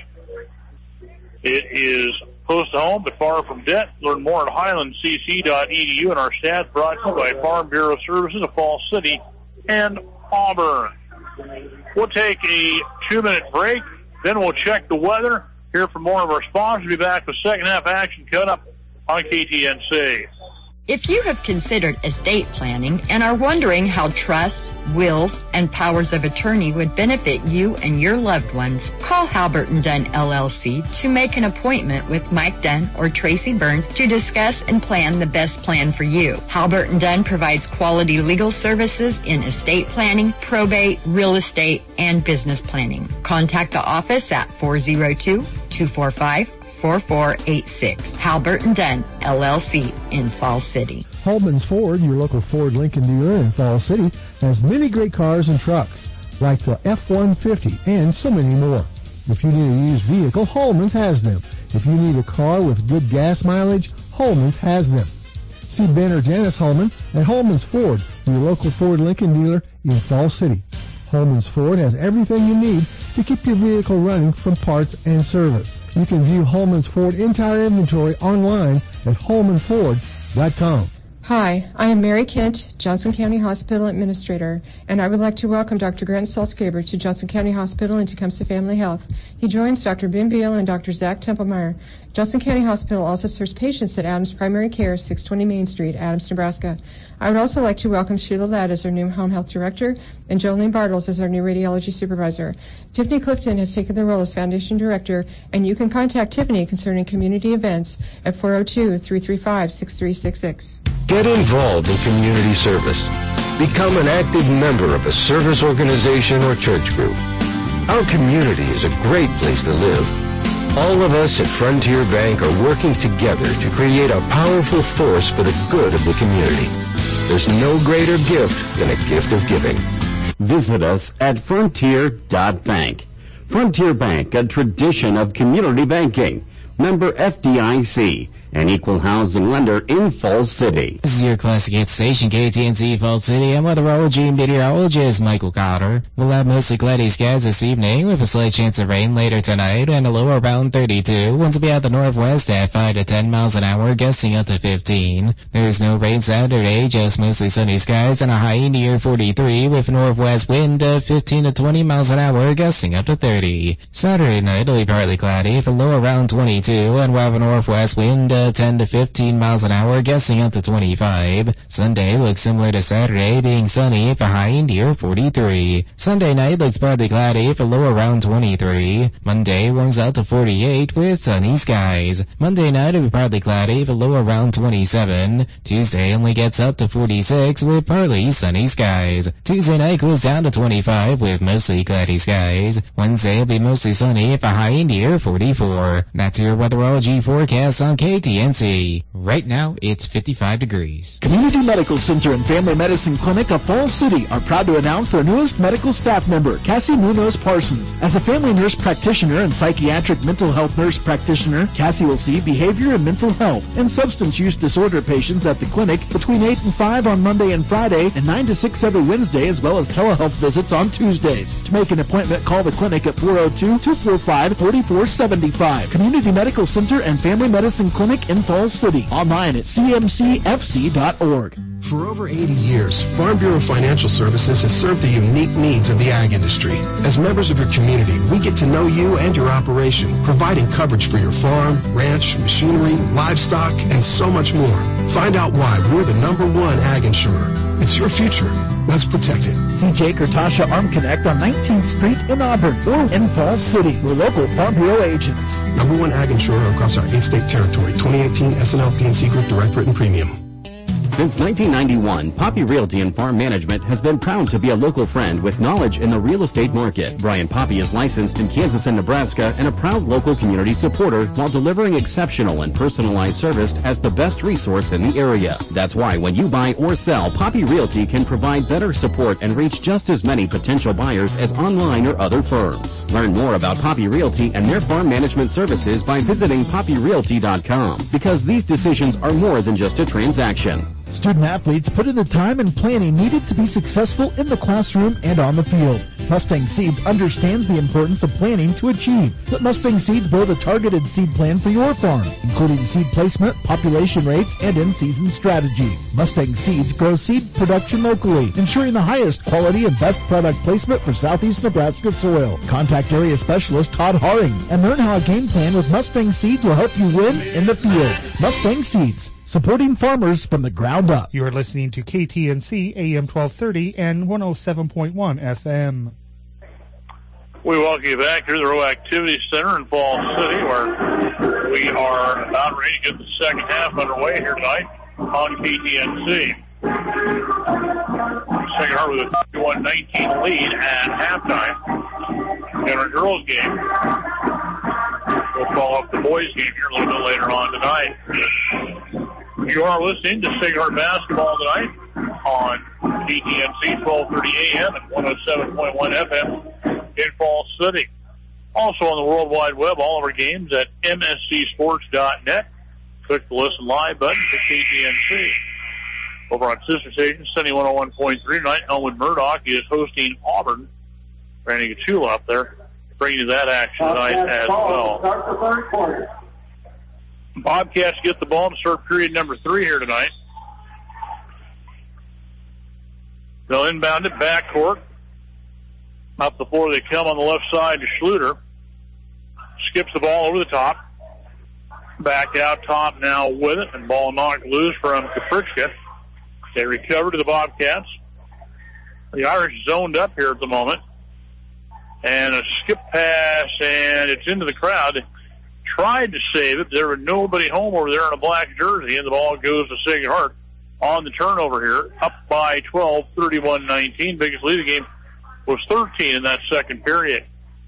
It is close to home, but far from debt. Learn more at highland c c dot e d u, and our stats brought to you by Farm Bureau Services of Falls City and Auburn. We'll take a two-minute break, then we'll check the weather, hear from more of our sponsors. We'll be back with second half action cut up on K T N C. If you have considered estate planning and are wondering how trusts, wills, and powers of attorney would benefit you and your loved ones, call Halbert and Dunn L L C to make an appointment with Mike Dunn or Tracy Burns to discuss and plan the best plan for you. Halbert and Dunn provides quality legal services in estate planning, probate, real estate, and business planning. Contact the office at four oh two, two four five, four four eight six. Halbert and Dunn, L L C in Falls City. Holman's Ford, your local Ford Lincoln dealer in Falls City, has many great cars and trucks, like the F one fifty and so many more. If you need a used vehicle, Holman's has them. If you need a car with good gas mileage, Holman's has them. See Ben or Janice Holman at Holman's Ford, your local Ford Lincoln dealer in Falls City. Holman's Ford has everything you need to keep your vehicle running from parts and service. You can view Holman's Ford entire inventory online at holman ford dot com. Hi, I am Mary Kent, Johnson County Hospital Administrator, and I would like to welcome Doctor Grant Salzgeber to Johnson County Hospital and Tecumseh Family Health. He joins Doctor Ben Beal and Doctor Zach Templemeyer. Johnson County Hospital also serves patients at Adams Primary Care, six twenty Main Street, Adams, Nebraska. I would also like to welcome Sheila Ladd as our new Home Health Director and Jolene Bartles as our new Radiology Supervisor. Tiffany Clifton has taken the role as Foundation Director, and you can contact Tiffany concerning community events at four oh two, three three five, six three six six. Get involved in community service. Become an active member of a service organization or church group. Our community is a great place to live. All of us at Frontier Bank are working together to create a powerful force for the good of the community. There's no greater gift than a gift of giving. Visit us at frontier dot bank. Frontier Bank, a tradition of community banking. Member F D I C, an equal housing lender in Falls City. This is your classic hit station, K T N C Falls City. I'm weatherology and meteorologist Michael Cotter. We'll have mostly cloudy skies this evening with a slight chance of rain later tonight and a low around thirty-two. Winds will be out the northwest at five to ten miles an hour, gusting up to fifteen. There's no rain Saturday, just mostly sunny skies and a high near forty-three with a northwest wind of fifteen to twenty miles an hour, gusting up to thirty. Saturday night will be partly cloudy with a low around twenty-two and we'll have a northwest wind of ten to fifteen miles an hour, gusting up to twenty-five. Sunday looks similar to Saturday, being sunny with a high near forty-three. Sunday night looks partly cloudy with a low around twenty-three. Monday warms out to forty-eight with sunny skies. Monday night will be partly cloudy with a low around twenty-seven. Tuesday only gets up to forty-six with partly sunny skies. Tuesday night cools down to twenty-five with mostly cloudy skies. Wednesday will be mostly sunny with a high near forty-four. That's your weatherology forecast on K T T N C. Right now, it's fifty-five degrees. Community Medical Center and Family Medicine Clinic of Falls City are proud to announce their newest medical staff member, Cassie Munoz Parsons. As a family nurse practitioner and psychiatric mental health nurse practitioner, Cassie will see behavior and mental health and substance use disorder patients at the clinic between eight and five on Monday and Friday and nine to six every Wednesday, as well as telehealth visits on Tuesdays. To make an appointment, call the clinic at four oh two, two four five, four four seven five. Community Medical Center and Family Medicine Clinic in Falls City. Online at c m c f c dot org. For over eighty years, Farm Bureau Financial Services has served the unique needs of the ag industry. As members of your community, we get to know you and your operation, providing coverage for your farm, ranch, machinery, livestock, and so much more. Find out why we're the number one ag insurer. It's your future. Let's protect it. See Jake or Tasha Arm Connect on nineteenth Street in Auburn or in Falls City. We're local Farm Bureau agents. Number one ag insurer across our eight-state territory. twenty eighteen S N L P N C Group Direct Written Premium. Since nineteen ninety-one, Poppy Realty and Farm Management has been proud to be a local friend with knowledge in the real estate market. Brian Poppy is licensed in Kansas and Nebraska and a proud local community supporter while delivering exceptional and personalized service as the best resource in the area. That's why when you buy or sell, Poppy Realty can provide better support and reach just as many potential buyers as online or other firms. Learn more about Poppy Realty and their farm management services by visiting poppy realty dot com, because these decisions are more than just a transaction. Student athletes put in the time and planning needed to be successful in the classroom and on the field. Mustang Seeds understands the importance of planning to achieve. Let Mustang Seeds build a targeted seed plan for your farm, including seed placement, population rates, and in-season strategy. Mustang Seeds grows seed production locally, ensuring the highest quality and best product placement for southeast Nebraska soil. Contact area specialist Todd Haring and learn how a game plan with Mustang Seeds will help you win in the field. Mustang Seeds, supporting farmers from the ground up. You are listening to K T N C A M twelve thirty and one oh seven point one F M. We welcome you back here to the Row Activity Center in Falls City, where we are about ready to get the second half underway here tonight on K T N C. Second half with a thirty-one nineteen lead at halftime in our girls' game. We'll follow up the boys' game here a little bit later on tonight. You are listening to Sacred Heart Basketball tonight on K T N C twelve thirty A M and one oh seven point one F M in Falls City. Also on the World Wide Web, all of our games at m s c sports dot net. Click the Listen Live button for K T N C. Over on sister station, Sunny one oh one point three tonight, Elwood Murdoch is hosting Auburn. Randy Gachula up there, bringing you that action tonight as well. Start the third quarter. Bobcats get the ball to start period number three here tonight. They'll inbound it backcourt. Up the floor they come on the left side to Schluter. Skips the ball over the top. Back out top now with it, and ball knocked loose from Kaprichka. They recover to the Bobcats. The Irish zoned up here at the moment. And a skip pass, and it's into the crowd. Tried to save it. There was nobody home over there in a black jersey, and the ball goes to Sacred Heart on the turnover here, up by twelve, thirty-one nineteen. Biggest lead of the game was thirteen in that second period.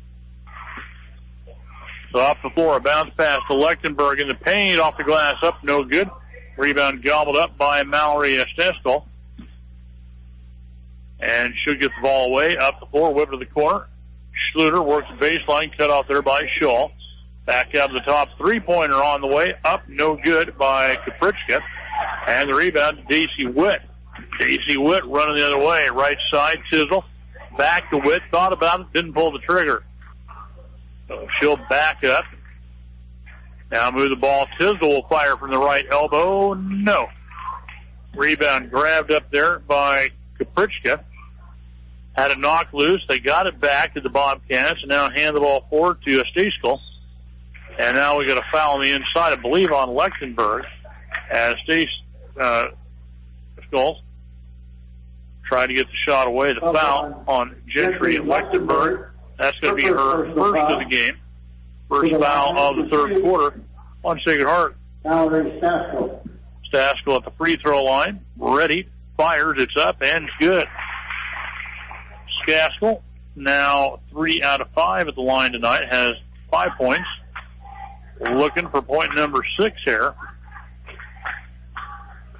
So off the floor, a bounce pass to Lechtenberg in the paint, off the glass, up, no good. Rebound gobbled up by Mallory Estesco. And should get the ball away, up the floor, whip to the corner. Schluter works the baseline, cut off there by Shaw. Back out to the top, three-pointer on the way, up, no good by Kaprichka. And the rebound to Daisy Witt. Daisy Witt running the other way, right side, Tisdale. Back to Witt, thought about it, didn't pull the trigger. So she'll back up. Now move the ball. Tisdale will fire from the right elbow. No. Rebound grabbed up there by Kaprichka. Had a knock loose. They got it back to the Bobcats and now hand the ball forward to Stejskal. And now we got a foul on the inside, I believe, on Lechtenberg, as Steve uh, Skulls tried to get the shot away. The foul on Gentry and Lechtenberg. That's going to be her first of the game. First foul of the third quarter on Sacred Heart. Now there's Staskell. Staskell at the free throw line. Ready. Fires. It's up and it's good. Staskell, now three out of five at the line tonight, has five points. Looking for point number six here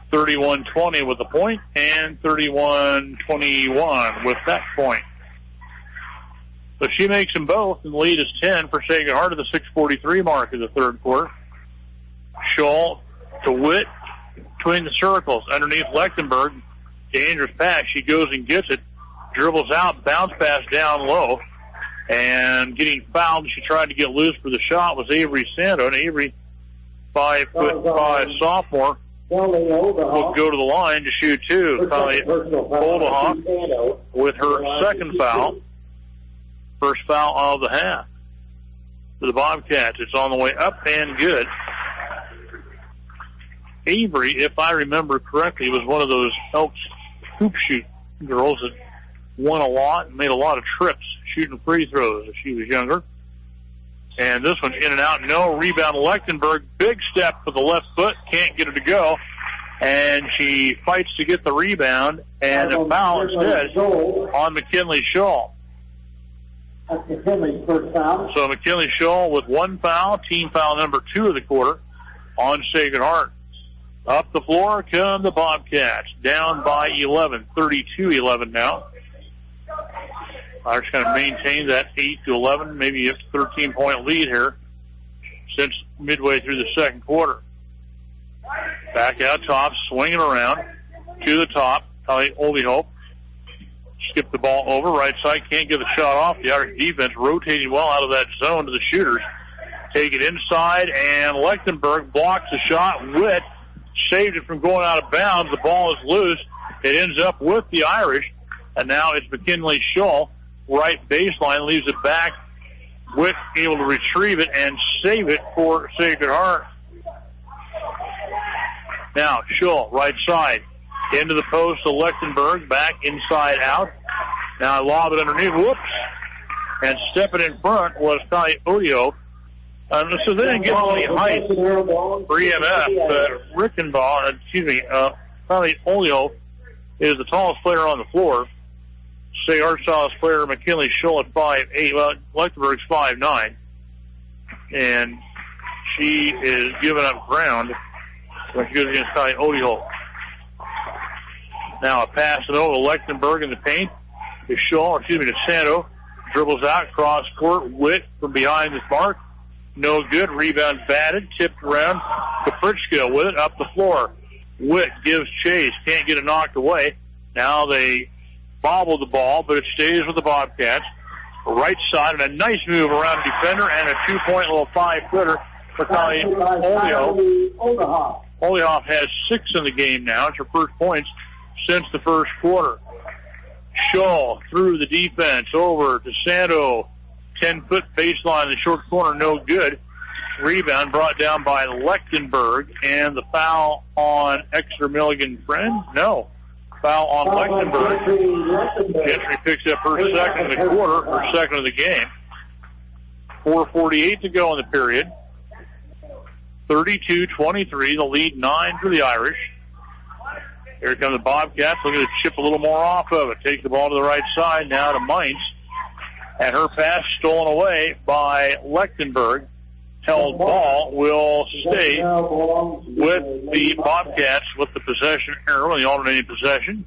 thirty-one twenty with the point, and thirty-one twenty-one with that point. So she makes them both, and the lead is ten for Sacred Heart at the six forty-three mark of the third quarter. Scholl to Witt between the circles underneath Lechtenberg. Dangerous pass. She goes and gets it, dribbles out, bounce pass down low, and getting fouled. She tried to get loose for the shot was Avery Santo, and Avery, five foot five sophomore, will go to the line to shoot two. Kylie Oldehoff with her second foul. First foul of the half for the Bobcats. It's on the way up and good. Avery, if I remember correctly, was one of those Elks hoop shoot girls that won a lot and made a lot of trips shooting free throws as she was younger. And this one's in and out. No rebound. Lechtenberg, big step with the left foot. Can't get it to go. And she fights to get the rebound. And a foul instead on McKinley Scholl. That's McKinley's first foul. So McKinley Scholl with one foul, team foul number two of the quarter on Sacred Heart. Up the floor come the Bobcats, down by eleven, thirty-two eleven now. Irish kind of maintain that eight to eleven, maybe a thirteen-point lead here since midway through the second quarter. Back out top, swinging around to the top. Kylie Oldehoff skip the ball over, right side, can't get the shot off. The Irish defense rotating well out of that zone to the shooters. Take it inside, and Lechtenberg blocks the shot. Witt saved it from going out of bounds. The ball is loose. It ends up with the Irish, and now it's McKinley Scholl, right baseline, leaves it back. Witt able to retrieve it and save it for Sacred Heart. Now Scholl, right side, into the post to Lechtenberg, back inside out. Now I lob it underneath, whoops, and stepping in front was Kylie Oldehoff. Um, so they didn't get any height for E M F, but Rickenbaugh, excuse me, uh, Kylie Oldehoff is the tallest player on the floor. Say our tallest player, McKinley Scholl at five eight. Well, Lechtenberg's five nine, and she is giving up ground when she goes against Kylie Oldehoff. Now a pass it over to Lechtenberg in the paint. To Scholl, excuse me, to Santo. Dribbles out, cross court, Witt from behind the mark. No good. Rebound batted, tipped around. Kapritschka with it up the floor. Witt gives chase, can't get it knocked away. Now they bobble the ball, but it stays with the Bobcats. Right side, and a nice move around the defender, and a two-point little five-footer for Kylie Oldehoff. Oldehoff has six in the game now. It's her first points since the first quarter. Scholl through the defense over to Santo. ten-foot baseline in the short corner, no good. Rebound brought down by Lechtenberg, and the foul on Exeter Milligan Friend? No. Foul on Lechtenberg. Gentry picks up her second of the quarter, her second of the game. four forty-eight to go in the period. thirty-two twenty-three, the lead nine for the Irish. Here come the Bobcats, looking to chip a little more off of it. Take the ball to the right side, now to Mainz. And her pass stolen away by Lechtenberg. Held ball will stay with the Bobcats with the possession arrow, the alternating possession.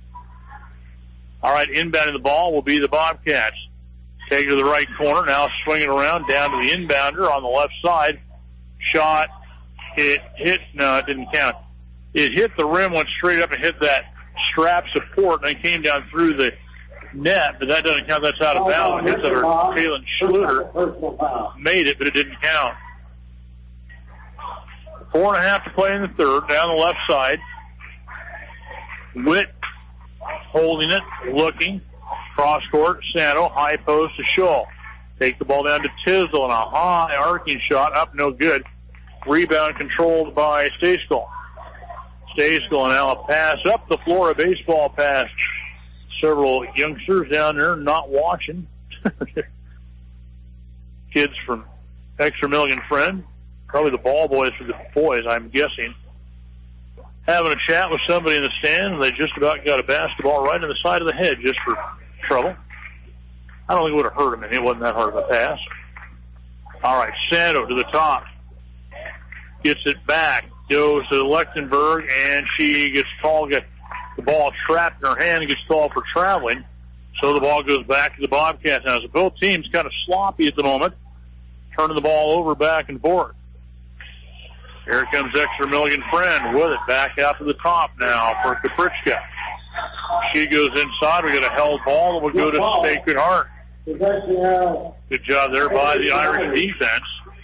All right, inbounding the ball will be the Bobcats. Take it to the right corner, now swinging around down to the inbounder on the left side. Shot, it hit, no, it didn't count. It hit the rim, went straight up and hit that strap support, and then came down through the net, but that doesn't count. That's out of bounds. Hits over Kaylin Schluter. Made it, but it didn't count. Four and a half to play in the third. Down the left side. Witt holding it, looking. Cross court, Santo. High post to Scholl. Take the ball down to Tisdale, and a high arcing shot up, no good. Rebound controlled by Stayskoll. Stayskoll now a pass up the floor, a baseball pass. Several youngsters down there not watching. Kids from Exeter Milligan Friend. Probably the ball boys for the boys, I'm guessing. Having a chat with somebody in the stands. They just about got a basketball right in the side of the head just for trouble. I don't think it would have hurt him, and it wasn't that hard of a pass. All right, Santo to the top. Gets it back. goes to Lechtenberg, and she gets called, gets the ball trapped in her hand and gets called for traveling. So the ball goes back to the Bobcats now. So both teams kind of sloppy at the moment, turning the ball over back and forth. Here comes Exeter Milligan Friend with it, back out to the top now for Kaprichka. She goes inside. We got a held ball, and we'll go to Sacred Heart. Good job there by the Irish defense.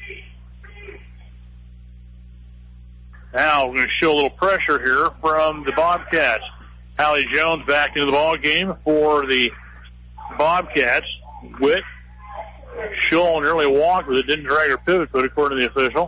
Now we're going to show a little pressure here from the Bobcats. Hallie Jones back into the ball game for the Bobcats. Witt, Shull nearly walked with it, didn't drag her pivot foot according to the official.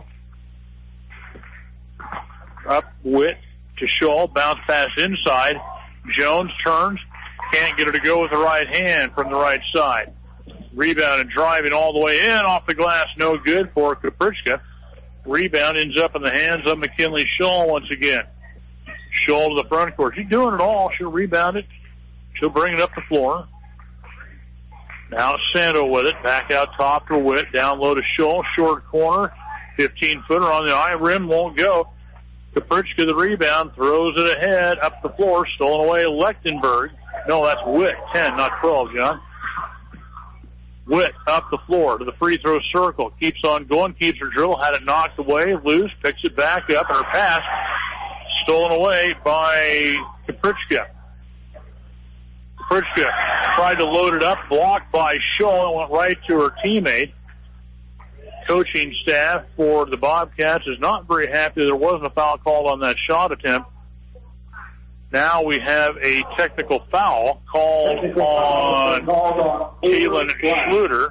Up Witt to Shull, bounce pass inside. Jones turns, can't get her to go with the right hand from the right side. Rebound and driving all the way in off the glass, no good for Kaprichka. Rebound ends up in the hands of McKinley Shull once again. Shull to the front court. She's doing it all. She'll rebound it. She'll bring it up the floor. Now Santo with it. Back out top to Witt. Down low to Shull. Short corner. fifteen-footer on the eye rim. Won't go. Kaprichka the rebound. Throws it ahead. Up the floor. Stolen away Lechtenberg. No, that's Witt. ten, not twelve, John. Witt up the floor to the free throw circle. Keeps on going. Keeps her dribble. Had it knocked away. Loose. Picks it back up. And her pass stolen away by Kaprichka. Kaprichka tried to load it up. Blocked by Shull. And went right to her teammate. Coaching staff for the Bobcats is not very happy there wasn't a foul called on that shot attempt. Now we have a technical foul called technical on, on Taylon Schluter.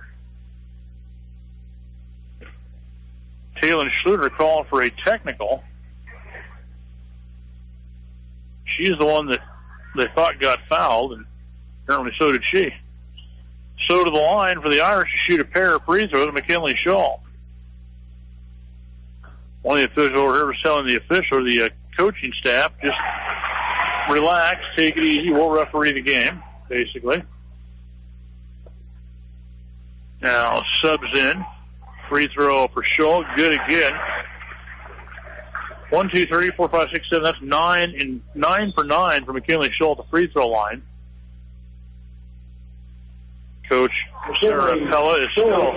Taylon Schluter called for a technical. She's the one that they thought got fouled, and apparently so did she. So to the line for the Irish to shoot a pair of free throws, McKinley Shull. One of the officials over here was telling the official, the uh, coaching staff, just relax, take it easy, we'll referee the game, basically. Now, subs in. Free throw for Shull. Good again. One, two, three, four, five, six, seven. That's nine in nine for nine for McKinley Shull at the free throw line. Coach Sarah Pella is still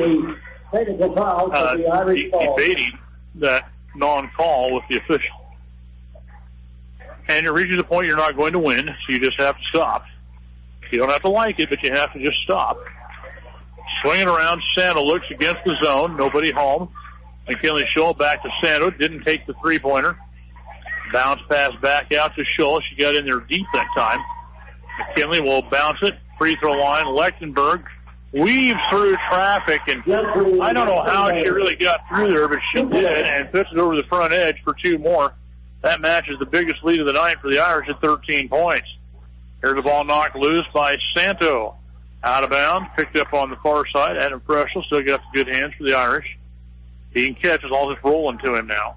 uh, de- debating that non-call with the official. And it reaches a point you're not going to win, so you just have to stop. You don't have to like it, but you have to just stop. Swinging around, Santo looks against the zone. Nobody home. McKinley Shull back to Santo. Didn't take the three-pointer. Bounce pass back out to Shull. She got in there deep that time. McKinley will bounce it. Free throw line. Lechtenberg weaves through traffic, and I don't know how she really got through there, but she did, and puts it over the front edge for two more. That matches the biggest lead of the night for the Irish at thirteen points. Here's the ball knocked loose by Santo. Out of bounds, picked up on the far side. Adam Preschel still got the good hands for the Irish. He can catch as all this rolling to him now.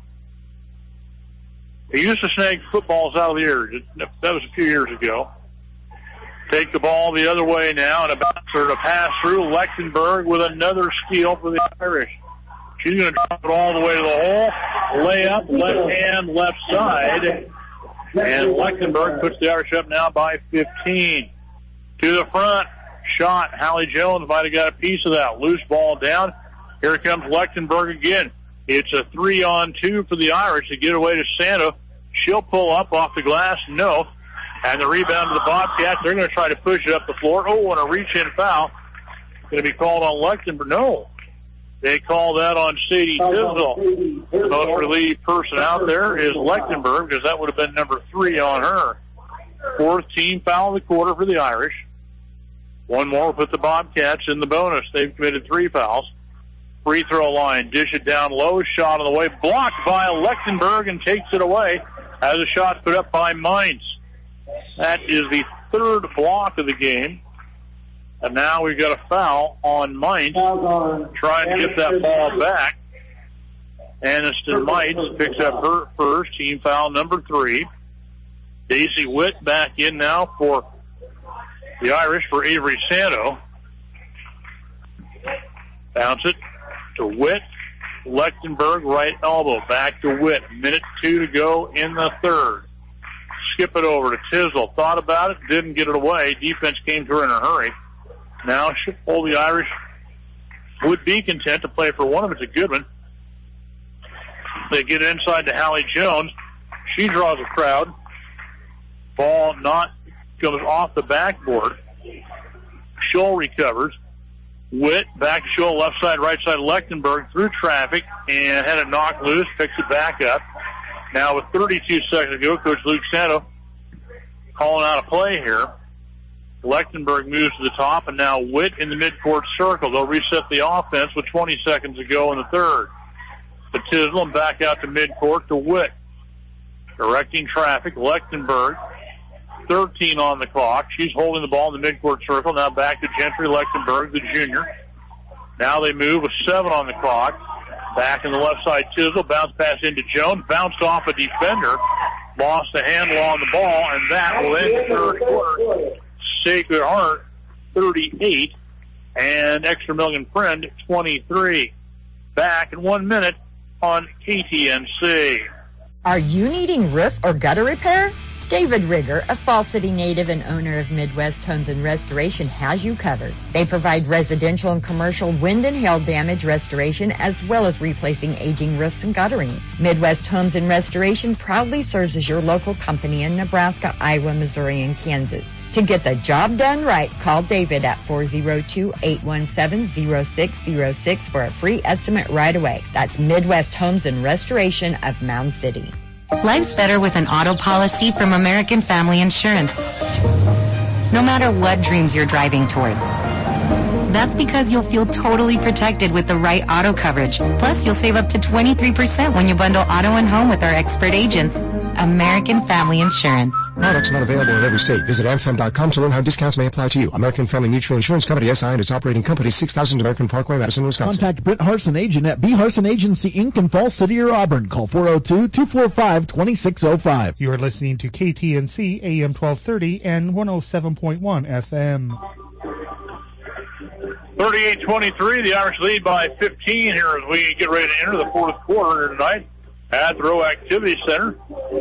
He used to snag footballs out of the air. That was a few years ago. Take the ball the other way now, and about to pass through Lechtenberg with another steal for the Irish. She's going to drop it all the way to the hole. Layup, left hand, left side. And Lechtenberg puts the Irish up now by fifteen. To the front. Shot. Hallie Jones might have got a piece of that. Loose ball down. Here comes Lechtenberg again. It's a three on two for the Irish to get away to Santo. She'll pull up off the glass. No. And the rebound to the Bobcats. They're going to try to push it up the floor. Oh, and a reach-in foul. Going to be called on Lechtenberg. No. They call that on Sadie Tisdall. The most relieved person out there is Lechtenberg, because that would have been number three on her. Fourth team foul of the quarter for the Irish. One more will put the Bobcats in the bonus. They've committed three fouls. Free throw line. Dish it down low. Shot on the way. Blocked by Lechtenberg and takes it away as a shot put up by Mines. That is the third block of the game. And now we've got a foul on Mines trying to get that ball back. Aniston Mines picks up her first, team foul number three. Daisy Witt back in now for the Irish for Avery Santo. Bounce it to Witt. Lechtenberg, right elbow, back to Witt. Minute two to go in the third. Skip it over to Tisdall. Thought about it, didn't get it away. Defense came to her in a hurry. Now all the Irish would be content to play for one of it's a good one. They get inside to Hallie Jones. She draws a crowd. Ball not comes off the backboard. Scholl recovers. Witt back to Scholl, left side, right side. Lechtenberg through traffic and had it knocked loose. Picks it back up. Now with thirty-two seconds to go, Coach Luke Santo calling out a play here. Lechtenberg moves to the top, and now Witt in the midcourt circle. They'll reset the offense with twenty seconds to go in the third. To Tisdall and back out to midcourt to Witt. Directing traffic, Lechtenberg. thirteen on the clock. She's holding the ball in the midcourt circle. Now back to Gentry Lechtenberg, the junior. Now they move with seven on the clock. Back in the left side, Tisdall. Bounce pass into Jones. Bounced off a defender. Lost the handle on the ball, and that will end the third quarter. Sacred Heart, thirty-eight, and Extra Million Friend, twenty-three. Back in one minute on K T N C. Are you needing roof or gutter repair? David Rigger, a Fall City native and owner of Midwest Homes and Restoration, has you covered. They provide residential and commercial wind and hail damage restoration as well as replacing aging roofs and guttering. Midwest Homes and Restoration proudly serves as your local company in Nebraska, Iowa, Missouri, and Kansas. To get the job done right, call David at four oh two, eight one seven, oh six oh six for a free estimate right away. That's Midwest Homes and Restoration of Mound City. Life's better with an auto policy from American Family Insurance. No matter what dreams you're driving toward. That's because you'll feel totally protected with the right auto coverage. Plus, you'll save up to twenty-three percent when you bundle auto and home with our expert agents. American Family Insurance. Products not available in every state. Visit amfam dot com to learn how discounts may apply to you. American Family Mutual Insurance Company, S I and its operating company, six thousand American Parkway, Madison, Wisconsin. Contact Britt Harson, agent at B. Harson Agency, Incorporated in Falls City or Auburn. Call four oh two, two four five, two six oh five. You are listening to K T N C, A M twelve thirty and one oh seven point one F M. thirty-eight twenty-three, the Irish lead by fifteen here as we get ready to enter the fourth quarter here tonight at the Rowe Activity Center.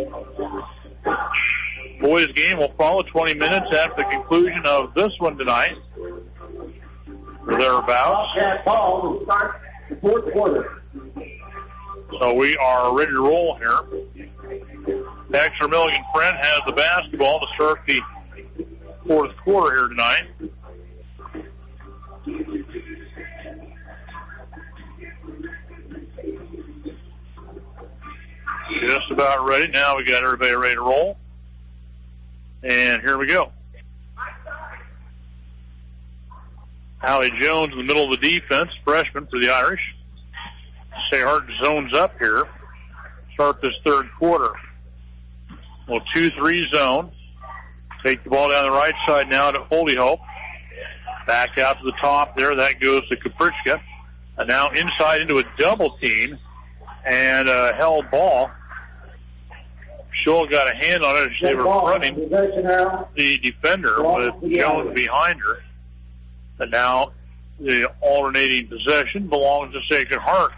Boys game will follow twenty minutes after the conclusion of this one tonight. Or thereabouts. Ball will start the fourth quarter. So we are ready to roll here. Extra Milligan Friend has the basketball to start the fourth quarter here tonight. Just about ready. Now we got everybody ready to roll. And here we go. Hallie Jones in the middle of the defense, freshman for the Irish. Sayhart zones up here. Start this third quarter. Well, two three zone. Take the ball down the right side now to Holy Hope. Back out to the top there. That goes to Kaprichka. And now inside into a double team. And a held ball. Scholl got a hand on it as they were fronting the defender with Jones behind her. And now the alternating possession belongs to Sacred Heart.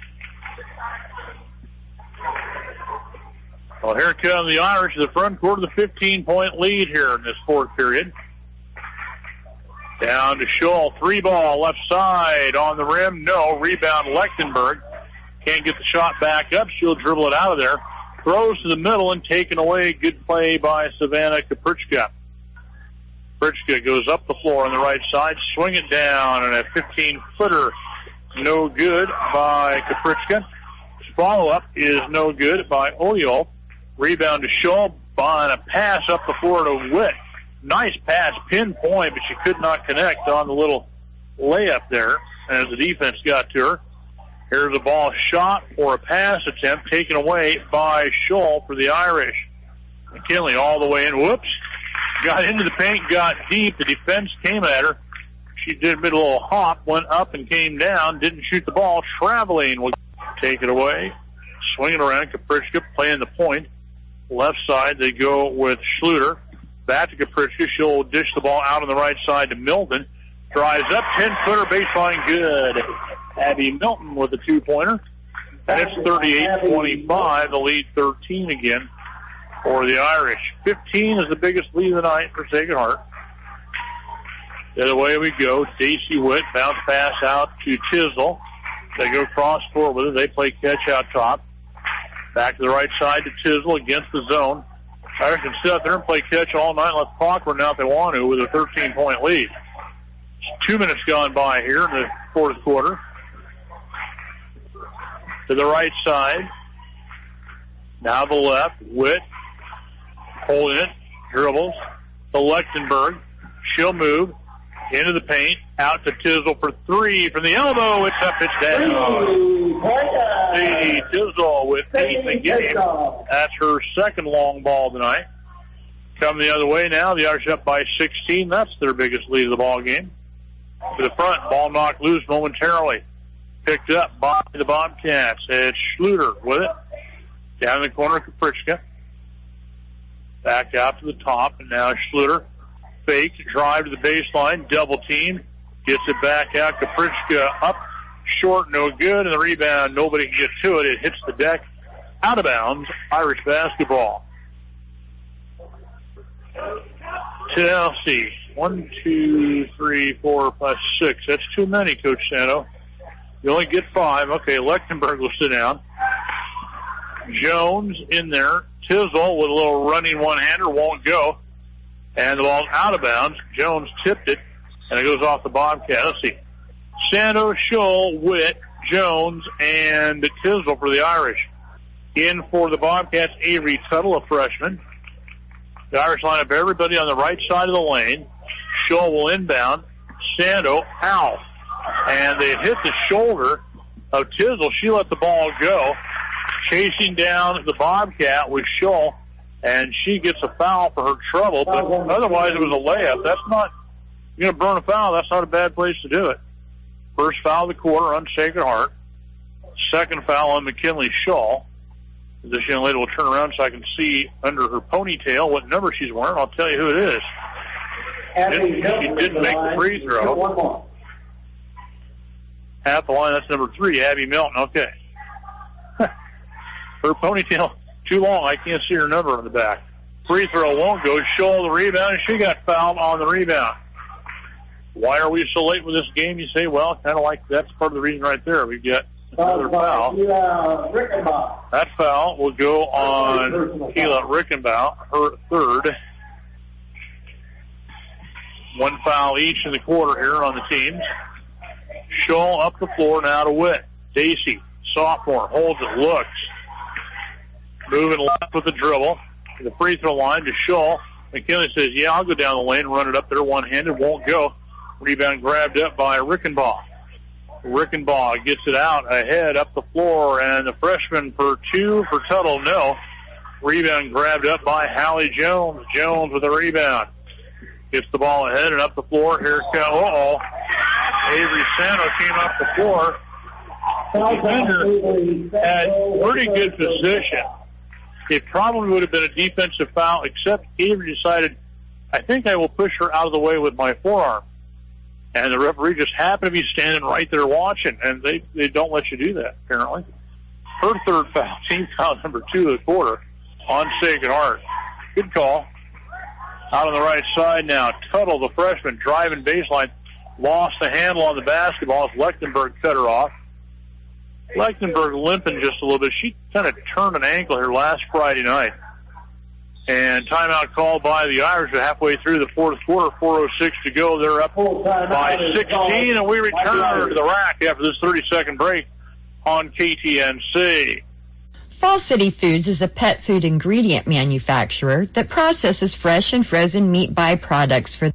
Well, here come the Irish to the front court of the fifteen-point lead here in this fourth period. Down to Scholl, three ball, left side, on the rim, no. Rebound, Lechtenberg. Can't get the shot back up. She'll dribble it out of there. Throws to the middle and taken away. Good play by Savannah Kaprichka. Kaprichka goes up the floor on the right side, swing it down, and a fifteen-footer no good by Kaprichka. Follow-up is no good by Oyo. Rebound to Scholl, on a pass up the floor to Witt. Nice pass, pinpoint, but she could not connect on the little layup there as the defense got to her. Here's a ball shot or a pass attempt taken away by Scholl for the Irish. McKinley all the way in. Whoops. Got into the paint, got deep. The defense came at her. She did a little hop, went up and came down, didn't shoot the ball. Traveling will take it away. Swinging around, Kaprichka playing the point. Left side, they go with Schluter. Back to Kaprichka. She'll dish the ball out on the right side to Milton. Drives up, ten-footer, baseline, good. Abby Milton with a two-pointer. And it's thirty-eight twenty-five, the lead thirteen again for the Irish. fifteen is the biggest lead of the night for Sacred Heart. The other way we go. Daisy Witt, bounce pass out to Tisdall. They go cross court with it. They play catch out top. Back to the right side to Tisdall against the zone. Irish can sit out there and play catch all night. Let the clock run out if they want to with a thirteen-point lead. Two minutes gone by here in the fourth quarter. To the right side. Now the left. Witt holding it. Dribbles. To Lechtenberg. She'll move into the paint. Out to Tisdall for three from the elbow. It's up, it's down. Sadie Tisdall with eight in the game. That's her second long ball tonight. Coming the other way now. The Irish up by sixteen. That's their biggest lead of the ball game. To the front. Ball knocked loose momentarily. Picked up by the Bobcats. It's Schluter with it. Down in the corner, Kaprichka. Back out to the top, and now Schluter. Fake, drive to the baseline, double team. Gets it back out. Kaprichka up, short, no good, and the rebound, nobody can get to it. It hits the deck, out of bounds, Irish basketball. Chelsea, one, two, three, four, five, six. That's too many, Coach Santo. You only get five. Okay, Lechtenberg will sit down. Jones in there. Tisdall with a little running one-hander won't go. And the ball's out of bounds. Jones tipped it, and it goes off the Bobcat. Let's see. Santos, Scholl, Witt, Jones, and Tisdall for the Irish. In for the Bobcats, Avery Tuttle, a freshman. The Irish line up everybody on the right side of the lane. Scholl will inbound. Santo out. And they hit the shoulder of Tisdall. She let the ball go. Chasing down the Bobcat with Scholl, and she gets a foul for her trouble, but otherwise it was a layup. That's not, you're going to burn a foul, that's not a bad place to do it. First foul of the quarter on Sacred Heart. Second foul on McKinley Scholl. This young lady will turn around so I can see under her ponytail what number she's wearing. I'll tell you who it is. She didn't make the free throw. At the line, that's number three, Abby Milton. Okay. Her ponytail too long. I can't see her number on the back. Free throw won't go. Scholl the rebound, and she got fouled on the rebound. Why are we so late with this game? You say, well, kind of like that's part of the reason right there. We get another foul. That foul will go on Keila Rickenbaugh, her third. One foul each in the quarter here on the teams. Scholl up the floor now to Witt. Dacey, sophomore, holds it, looks. Moving left with the dribble. The free throw line to Scholl. McKinley says, yeah, I'll go down the lane and run it up there one-handed. Won't go. Rebound grabbed up by Rickenbaugh. Rickenbaugh gets it out ahead up the floor, and the freshman for two for Tuttle, no. Rebound grabbed up by Hallie Jones. Jones with a rebound. Gets the ball ahead and up the floor. Here comes, uh-oh. Avery Santo came up the floor. The defender had pretty good position. It probably would have been a defensive foul, except Avery decided, I think I will push her out of the way with my forearm. And the referee just happened to be standing right there watching, and they, they don't let you do that, apparently. Her third foul, team foul number two of the quarter on Sacred Heart. Good call. Out on the right side now, Tuttle, the freshman, driving baseline, lost the handle on the basketball as Lechtenberg cut her off. Lechtenberg limping just a little bit. She kind of turned an ankle here last Friday night. And timeout called by the Irish halfway through the fourth quarter, four oh six to go. They're up by sixteen, and we return to the rack after this thirty-second break on K T N C. Fall City Foods is a pet food ingredient manufacturer that processes fresh and frozen meat byproducts for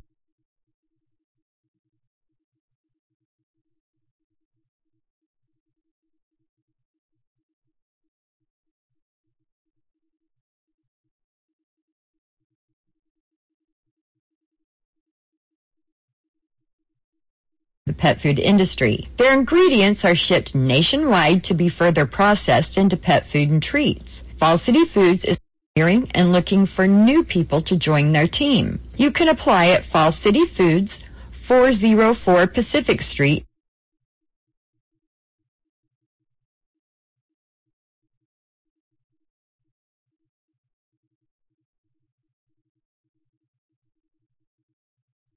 the pet food industry. Their ingredients are shipped nationwide to be further processed into pet food and treats. Fall City Foods is hiring and looking for new people to join their team. You can apply at Fall City Foods, four oh four Pacific Street,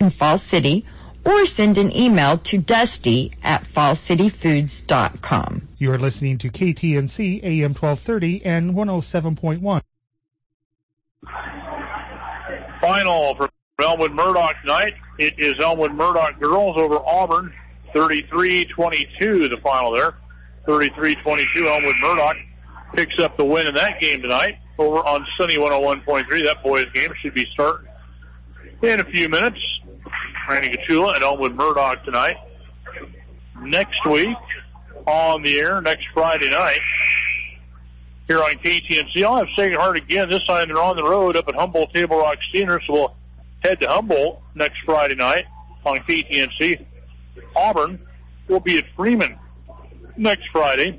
in Falls City, or send an email to dusty at fall city foods dot com. You are listening to K T N C A M twelve thirty and one oh seven point one. Final for Elmwood Murdoch tonight. It is Elmwood Murdoch girls over Auburn, thirty-three twenty-two the final there. thirty-three twenty-two, Elmwood Murdoch picks up the win in that game tonight over on Sunny one oh one point three. That boys game should be starting in a few minutes. Randy Gachula and Elmwood Murdoch tonight. Next week on the air, next Friday night, here on K T N C. I'll have Sacred Heart again. This time they're on the road up at Humboldt Table Rock Steiner, so we'll head to Humboldt next Friday night on K T N C. Auburn will be at Freeman next Friday.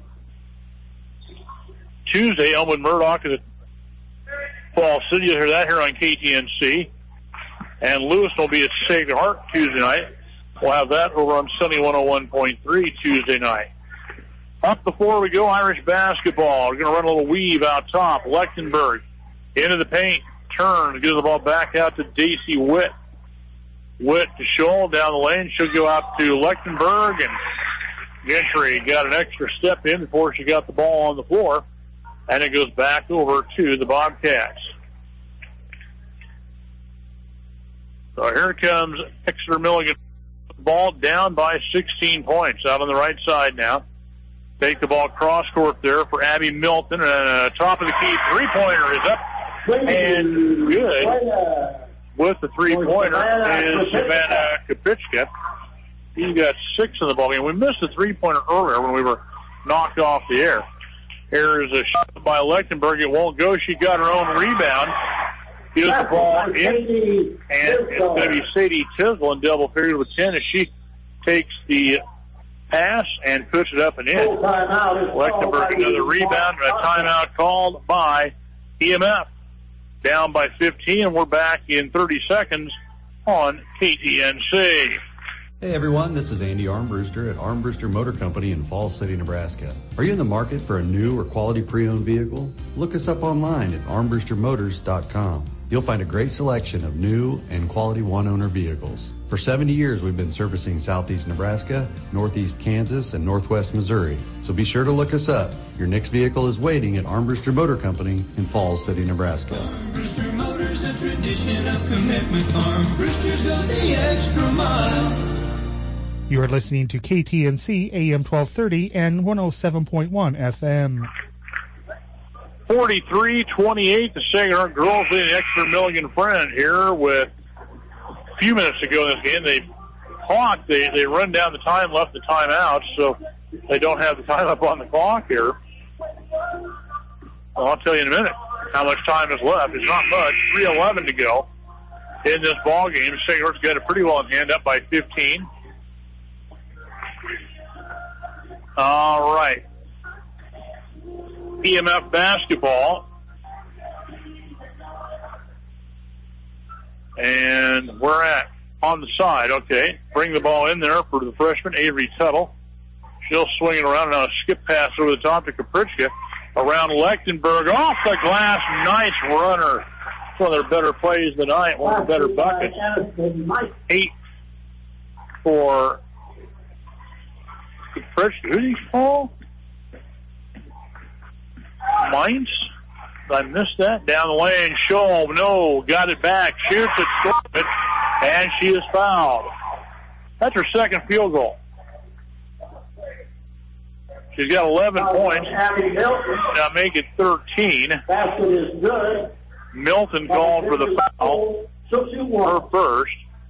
Tuesday, Elmwood Murdoch is at Fall City. You'll hear that here on K T N C. And Lewis will be at Sacred Heart Tuesday night. We'll have that over on Sunny one oh one point three Tuesday night. Up before we go, Irish basketball. We're going to run a little weave out top. Lechtenberg into the paint. Turn. Gives the ball back out to Daisy Witt. Witt to Scholl down the lane. She'll go out to Lechtenberg. And Gentry got an extra step in before she got the ball on the floor. And it goes back over to the Bobcats. So here comes Exeter Milligan. Ball down by sixteen points out on the right side now. Take the ball cross court there for Abby Milton. And uh, top of the key three-pointer is up and good. With the three-pointer is Savannah Kapitschka. He's got six in the ballgame. We missed the three-pointer earlier when we were knocked off the air. Here's a shot by Lechtenberg. It won't go. She got her own rebound. Gives the ball in, and it's going to be Sadie Tisdale in double figures with ten as she takes the pass and puts it up and in. Lechtenberg another rebound and a timeout called by E M F. Down by fifteen, and we're back in thirty seconds on K T N C. Hey everyone, this is Andy Armbruster at Armbruster Motor Company in Falls City, Nebraska. Are you in the market for a new or quality pre-owned vehicle? Look us up online at armbruster motors dot com. You'll find a great selection of new and quality one-owner vehicles. For seventy years, we've been servicing southeast Nebraska, northeast Kansas, and northwest Missouri. So be sure to look us up. Your next vehicle is waiting at Armbruster Motor Company in Falls City, Nebraska. Armbruster Motors, a tradition of commitment. Armbrusters go the extra mile. You are listening to K T N C A M twelve thirty and one oh seven point one F M. forty-three twenty-eight, the Sacred Heart girls leading Exeter Milligan Friend here with a few minutes to go in this game. They clock, they, they run down the time, left the time out, so they don't have the time up on the clock here. Well, I'll tell you in a minute how much time is left. It's not much. three eleven to go in this ball game. Sacred Heart's got it pretty well in hand, up by fifteen. All right. E M F basketball. And we're at on the side. Okay. Bring the ball in there for the freshman, Avery Tuttle. She'll swing it around. Now a skip pass over the top to Kapritschka. Around Lechtenberg. Off the glass. Nice runner. One of their better plays of the night. One of the better buckets. Eight for Kapritschka. Who did he fall? Mainz. I missed that. Down the lane. Scholl. No. Got it back. Shoots it. Scores it. And she is fouled. That's her second field goal. She's got eleven points. Now make it thirteen. Basket is good. Milton called for the foul. Her first.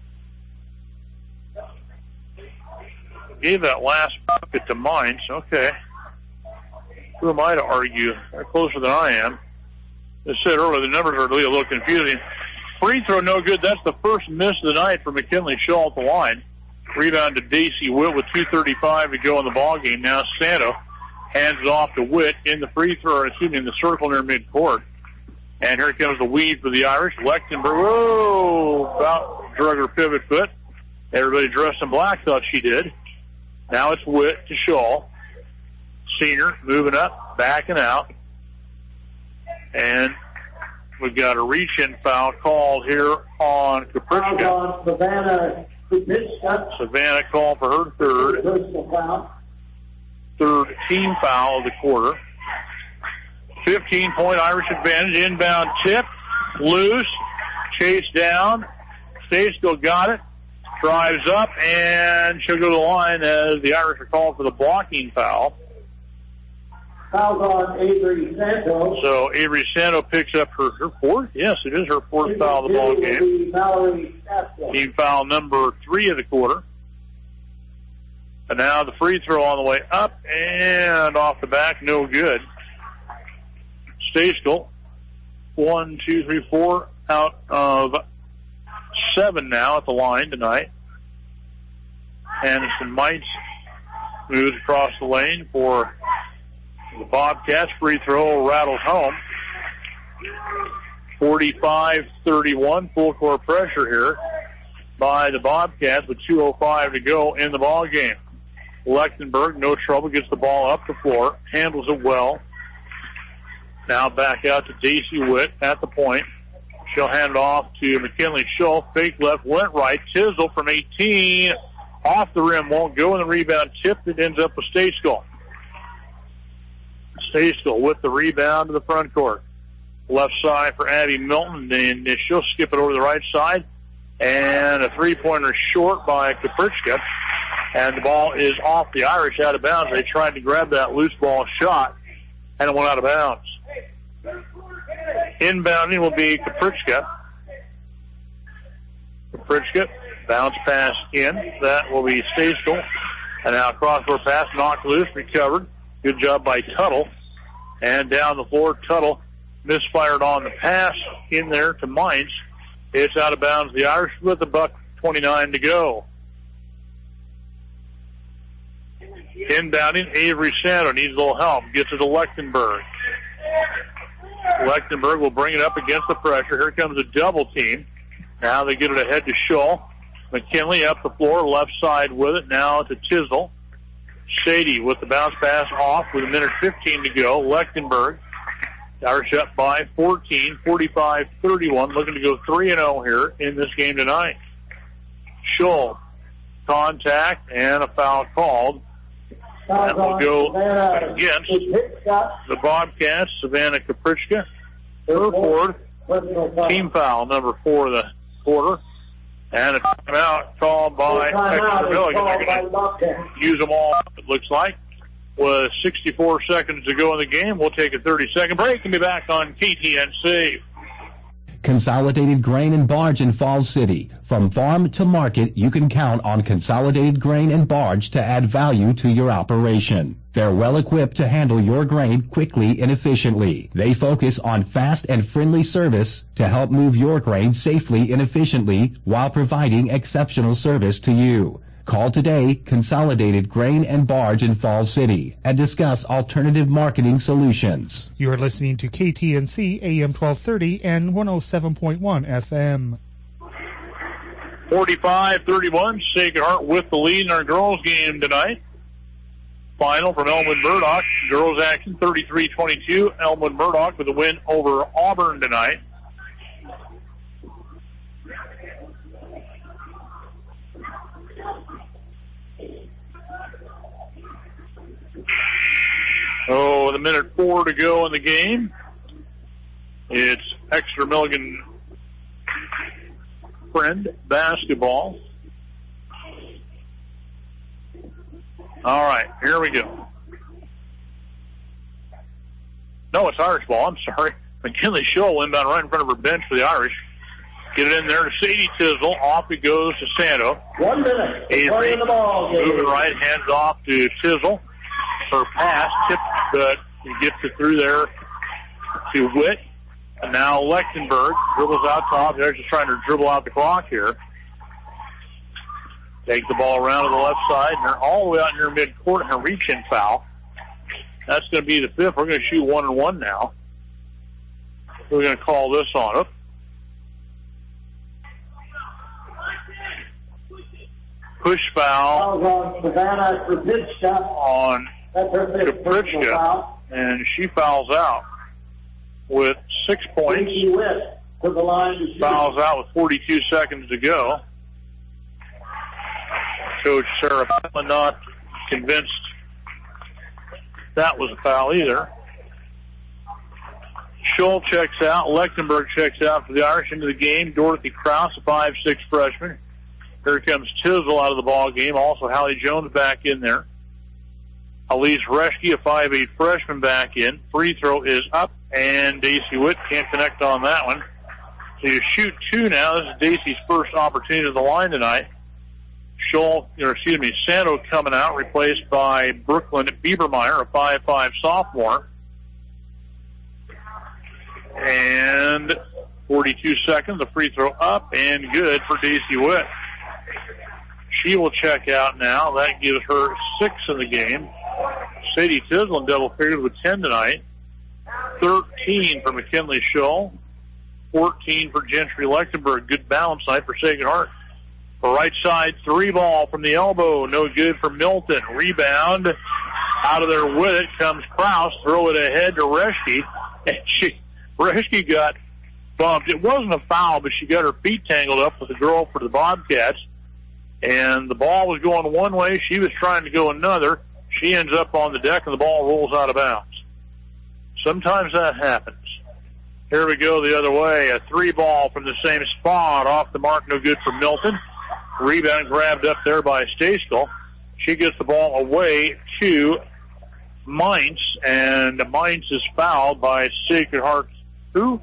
Gave that last bucket to Mainz. Okay. Who am I to argue? They're closer than I am. As I said earlier, the numbers are a little confusing. Free throw, no good. That's the first miss of the night for McKinley Scholl at the line. Rebound to Daisy Witt with two thirty-five to go in the ball game. Now Santo hands it off to Witt in the free throw, or excuse me, in the circle near midcourt. And here comes the weave for the Irish. Lechtenberg, whoa, about drug her pivot foot. Everybody dressed in black thought she did. Now it's Witt to Scholl. Senior moving up, backing out. And we've got a reach-in foul called here on Kaprichka. On Savannah Kaprichka. Savannah called for her third. Personal foul. Third team foul of the quarter. fifteen-point Irish advantage. Inbound tip. Loose. Chase down. Staystill got it. Drives up, and she'll go to the line as the Irish are called for the blocking foul. Foul's on Avery Santo. So Avery Santo picks up her, her fourth. Yes, it is her fourth foul of the ball game. Team foul number three of the quarter. And now the free throw on the way up and off the back, no good. Staystill, one, two, three, four out of seven now at the line tonight. Anderson Mites moves across the lane for the Bobcats. Free throw rattles home. forty-five thirty-one, full court pressure here by the Bobcats with two oh five to go in the ball game. Lechtenberg, no trouble, gets the ball up the floor, handles it well. Now back out to Daisy Witt at the point. She'll hand it off to McKinley Schull. Fake left, went right. Tizzle from eighteen. Off the rim, won't go in the rebound. Tipped, it ends up with Staystill. Staystill with the rebound to the front court. Left side for Abby Milton, and she'll skip it over the right side. And a three-pointer short by Kaprichka. And the ball is off the Irish, out of bounds. They tried to grab that loose ball shot, and it went out of bounds. Inbounding will be Kaprichka. Kaprichka, bounce pass in. That will be Staystill. And now crossbar pass, knocked loose, recovered. Good job by Tuttle. And down the floor, Tuttle misfired on the pass in there to Mines. It's out of bounds. The Irish with a buck twenty-nine to go. Inbounding, Avery Santo needs a little help. Gets it to Lechtenberg. Lechtenberg will bring it up against the pressure. Here comes a double team. Now they get it ahead to Schull. McKinley up the floor, left side with it. Now to Tizzle. Shady with the bounce pass off with a minute fifteen to go. Lechtenberg, Irish up by fourteen, forty-five thirty-one, looking to go three and oh here in this game tonight. Schull, contact, and a foul called. That will go against the Bobcats, Savannah Kaprichka. Her fourth, team foul, number four of the quarter. And a timeout called by Exeter Milligan. They're going to use them all, it looks like. With sixty-four seconds to go in the game, we'll take a thirty-second break and be back on K T N C. Consolidated Grain and Barge in Falls City. From farm to market, you can count on Consolidated Grain and Barge to add value to your operation. They're well equipped to handle your grain quickly and efficiently. They focus on fast and friendly service to help move your grain safely and efficiently while providing exceptional service to you. Call today, Consolidated Grain and Barge in Falls City, and discuss alternative marketing solutions. You are listening to K T N C A M twelve thirty and one oh seven point one F M. forty-five thirty-one, Sacred Heart with the lead in our girls game tonight. Final from Elmwood Murdoch. Girls action thirty-three twenty-two. Elmwood Murdoch with a win over Auburn tonight. Oh, the minute four to go in the game. It's Exeter Milligan Friend basketball. All right, here we go. No, it's Irish ball. I'm sorry. McKinley Schull inbound right in front of her bench for the Irish. Get it in there to Sadie Tizzle. Off it goes to Santo. One minute. Avery in the ball game. moving right, hands off to Tizzle. Her pass tipped, but he gets it through there to Witt. And now Lechtenberg dribbles out top. They're just trying to dribble out the clock here. Take the ball around to the left side, and they're all the way out near midcourt and a reach-in foul. That's going to be the fifth. We're going to shoot one and one now. We're going to call this on it. Push foul on Savannah Kaprichka. On Kaprichka, and she fouls out. with six points. Fouls out with forty-two seconds to go. Coach Sarah Putman not convinced that was a foul either. Scholl checks out. Lechtenberg checks out for the Irish into the game. Dorothy Krause, a five six freshman. Here comes Tisdale out of the ball game. Also, Hallie Jones back in there. Elise Reschke, a five eight freshman, back in. Free throw is up, and Daisy Witt can't connect on that one. So you shoot two now. This is Daisy's first opportunity at the line tonight. Scholl, or excuse me, Santo coming out, replaced by Brooklyn Biebermeyer, a five five sophomore. And forty-two seconds, the free throw up and good for Daisy Witt. She will check out now. That gives her six in the game. Sadie Tisdale in double figures with ten tonight. thirteen for McKinley Scholl. fourteen for Gentry Lechtenberg. Good balance night for Sacred Heart. The right side three ball from the elbow. No good for Milton. Rebound. Out of there with it comes Krause. Throw it ahead to Reschke. And she, Reschke got bumped. It wasn't a foul, but she got her feet tangled up with the girl for the Bobcats. And the ball was going one way. She was trying to go another. She ends up on the deck, and the ball rolls out of bounds. Sometimes that happens. Here we go the other way. A three ball from the same spot. Off the mark, no good for Milton. Rebound grabbed up there by Stayskull. She gets the ball away to Mainz, and Mainz is fouled by Sacred Heart. Who?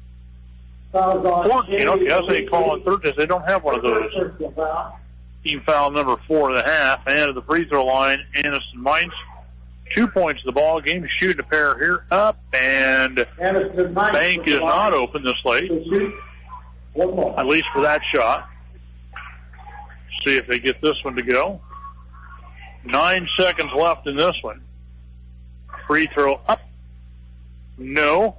fourteen. Okay, I was saying calling thirteen. They don't have one of those. Team foul number four and a half. And at the free throw line, Aniston Mainz. Two points in the ball game. Shooting a pair here. Up, and Bank is not open this late. At least for that shot. See if they get this one to go. Nine seconds left in this one. Free throw up. No.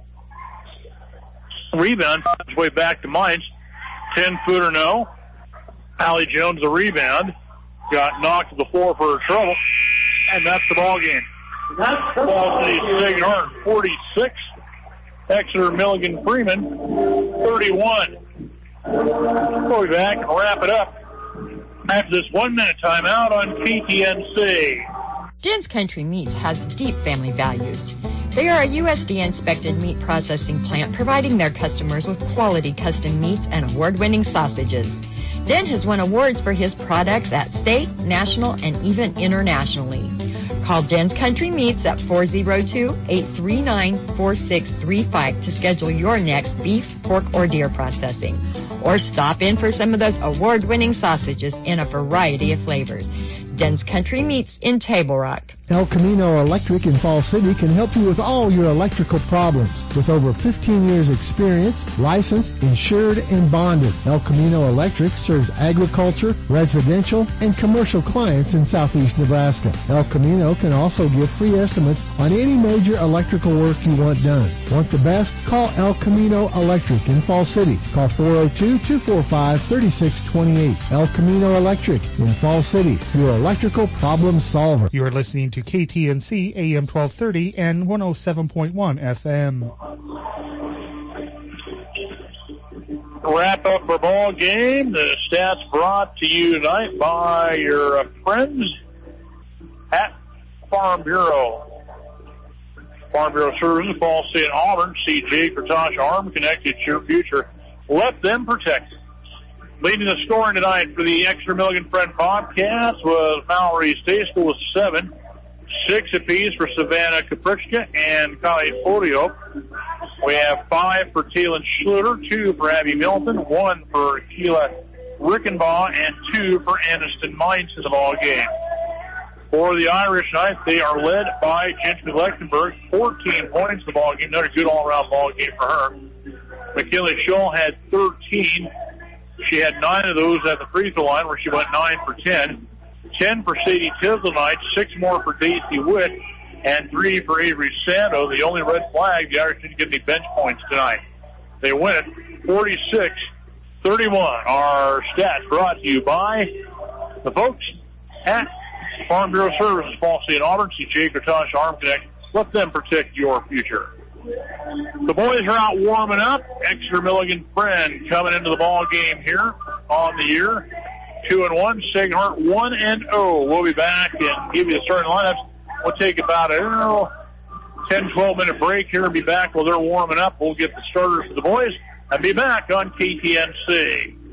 Rebound finds its way back to Mainz. Ten-footer no. Hallie Jones the rebound. Got knocked to the floor for her trouble. And that's the ball game. Ball City Sacred Heart forty-six. Exeter Milligan Freeman thirty-one. We'll be back and wrap it up after this one-minute timeout on K T N C. Den's Country Meats has deep family values. They are a U S D A-inspected meat processing plant providing their customers with quality custom meats and award-winning sausages. Den has won awards for his products at state, national, and even internationally. Call Den's Country Meats at four oh two, eight three nine, four six three five to schedule your next beef, pork, or deer processing. Or stop in for some of those award-winning sausages in a variety of flavors. Den's Country Meats in Table Rock. El Camino Electric in Fall City can help you with all your electrical problems. With over fifteen years experience, licensed, insured, and bonded, El Camino Electric serves agriculture, residential, and commercial clients in southeast Nebraska. El Camino can also give free estimates on any major electrical work you want done. Want the best? Call El Camino Electric in Fall City. Call four oh two, two four five, three six two eight. El Camino Electric in Fall City, your electrical problem solver. You are listening to K T N C A M twelve thirty and one oh seven point one F M. Wrap up our ball game. The stats brought to you tonight by your friends at Farm Bureau. Farm Bureau Services, Ball State Auburn. C J Kurtosh Arm connected to your future. Let them protect it. Leading the scoring tonight for the Exeter Milligan Friend Bobcats was Mallory Stayskull with seven. Six apiece for Savannah Kaprichka and Kylie Polio. We have five for Taylor Schluter, two for Abby Milton, one for Keela Rickenbaugh, and two for Aniston Mainz in the ball game. For the Irish tonight, they are led by Gentry Lechtenberg, fourteen points in the ball game. Another good all-around ball game for her. McKinley Scholl had thirteen. She had nine of those at the free throw line, where she went nine for ten. Ten for Sadie Tisdale tonight, six more for Daisy Witt, and three for Avery Santo. The only red flag, the Irish didn't get any bench points tonight. They win it forty-six thirty-one. Our stats brought to you by the folks at Farm Bureau Services, Fall State Auburn. See Jay Kurtosh Arm Connect. Let them protect your future. The boys are out warming up. Exeter Milligan Friend coming into the ball game here on the year. Two and one. Sacred Heart one and oh. We'll be back and give you the starting lineups. We'll take about a oh, ten, twelve minute break here and be back while they're warming up. We'll get the starters for the boys and be back on K T N C.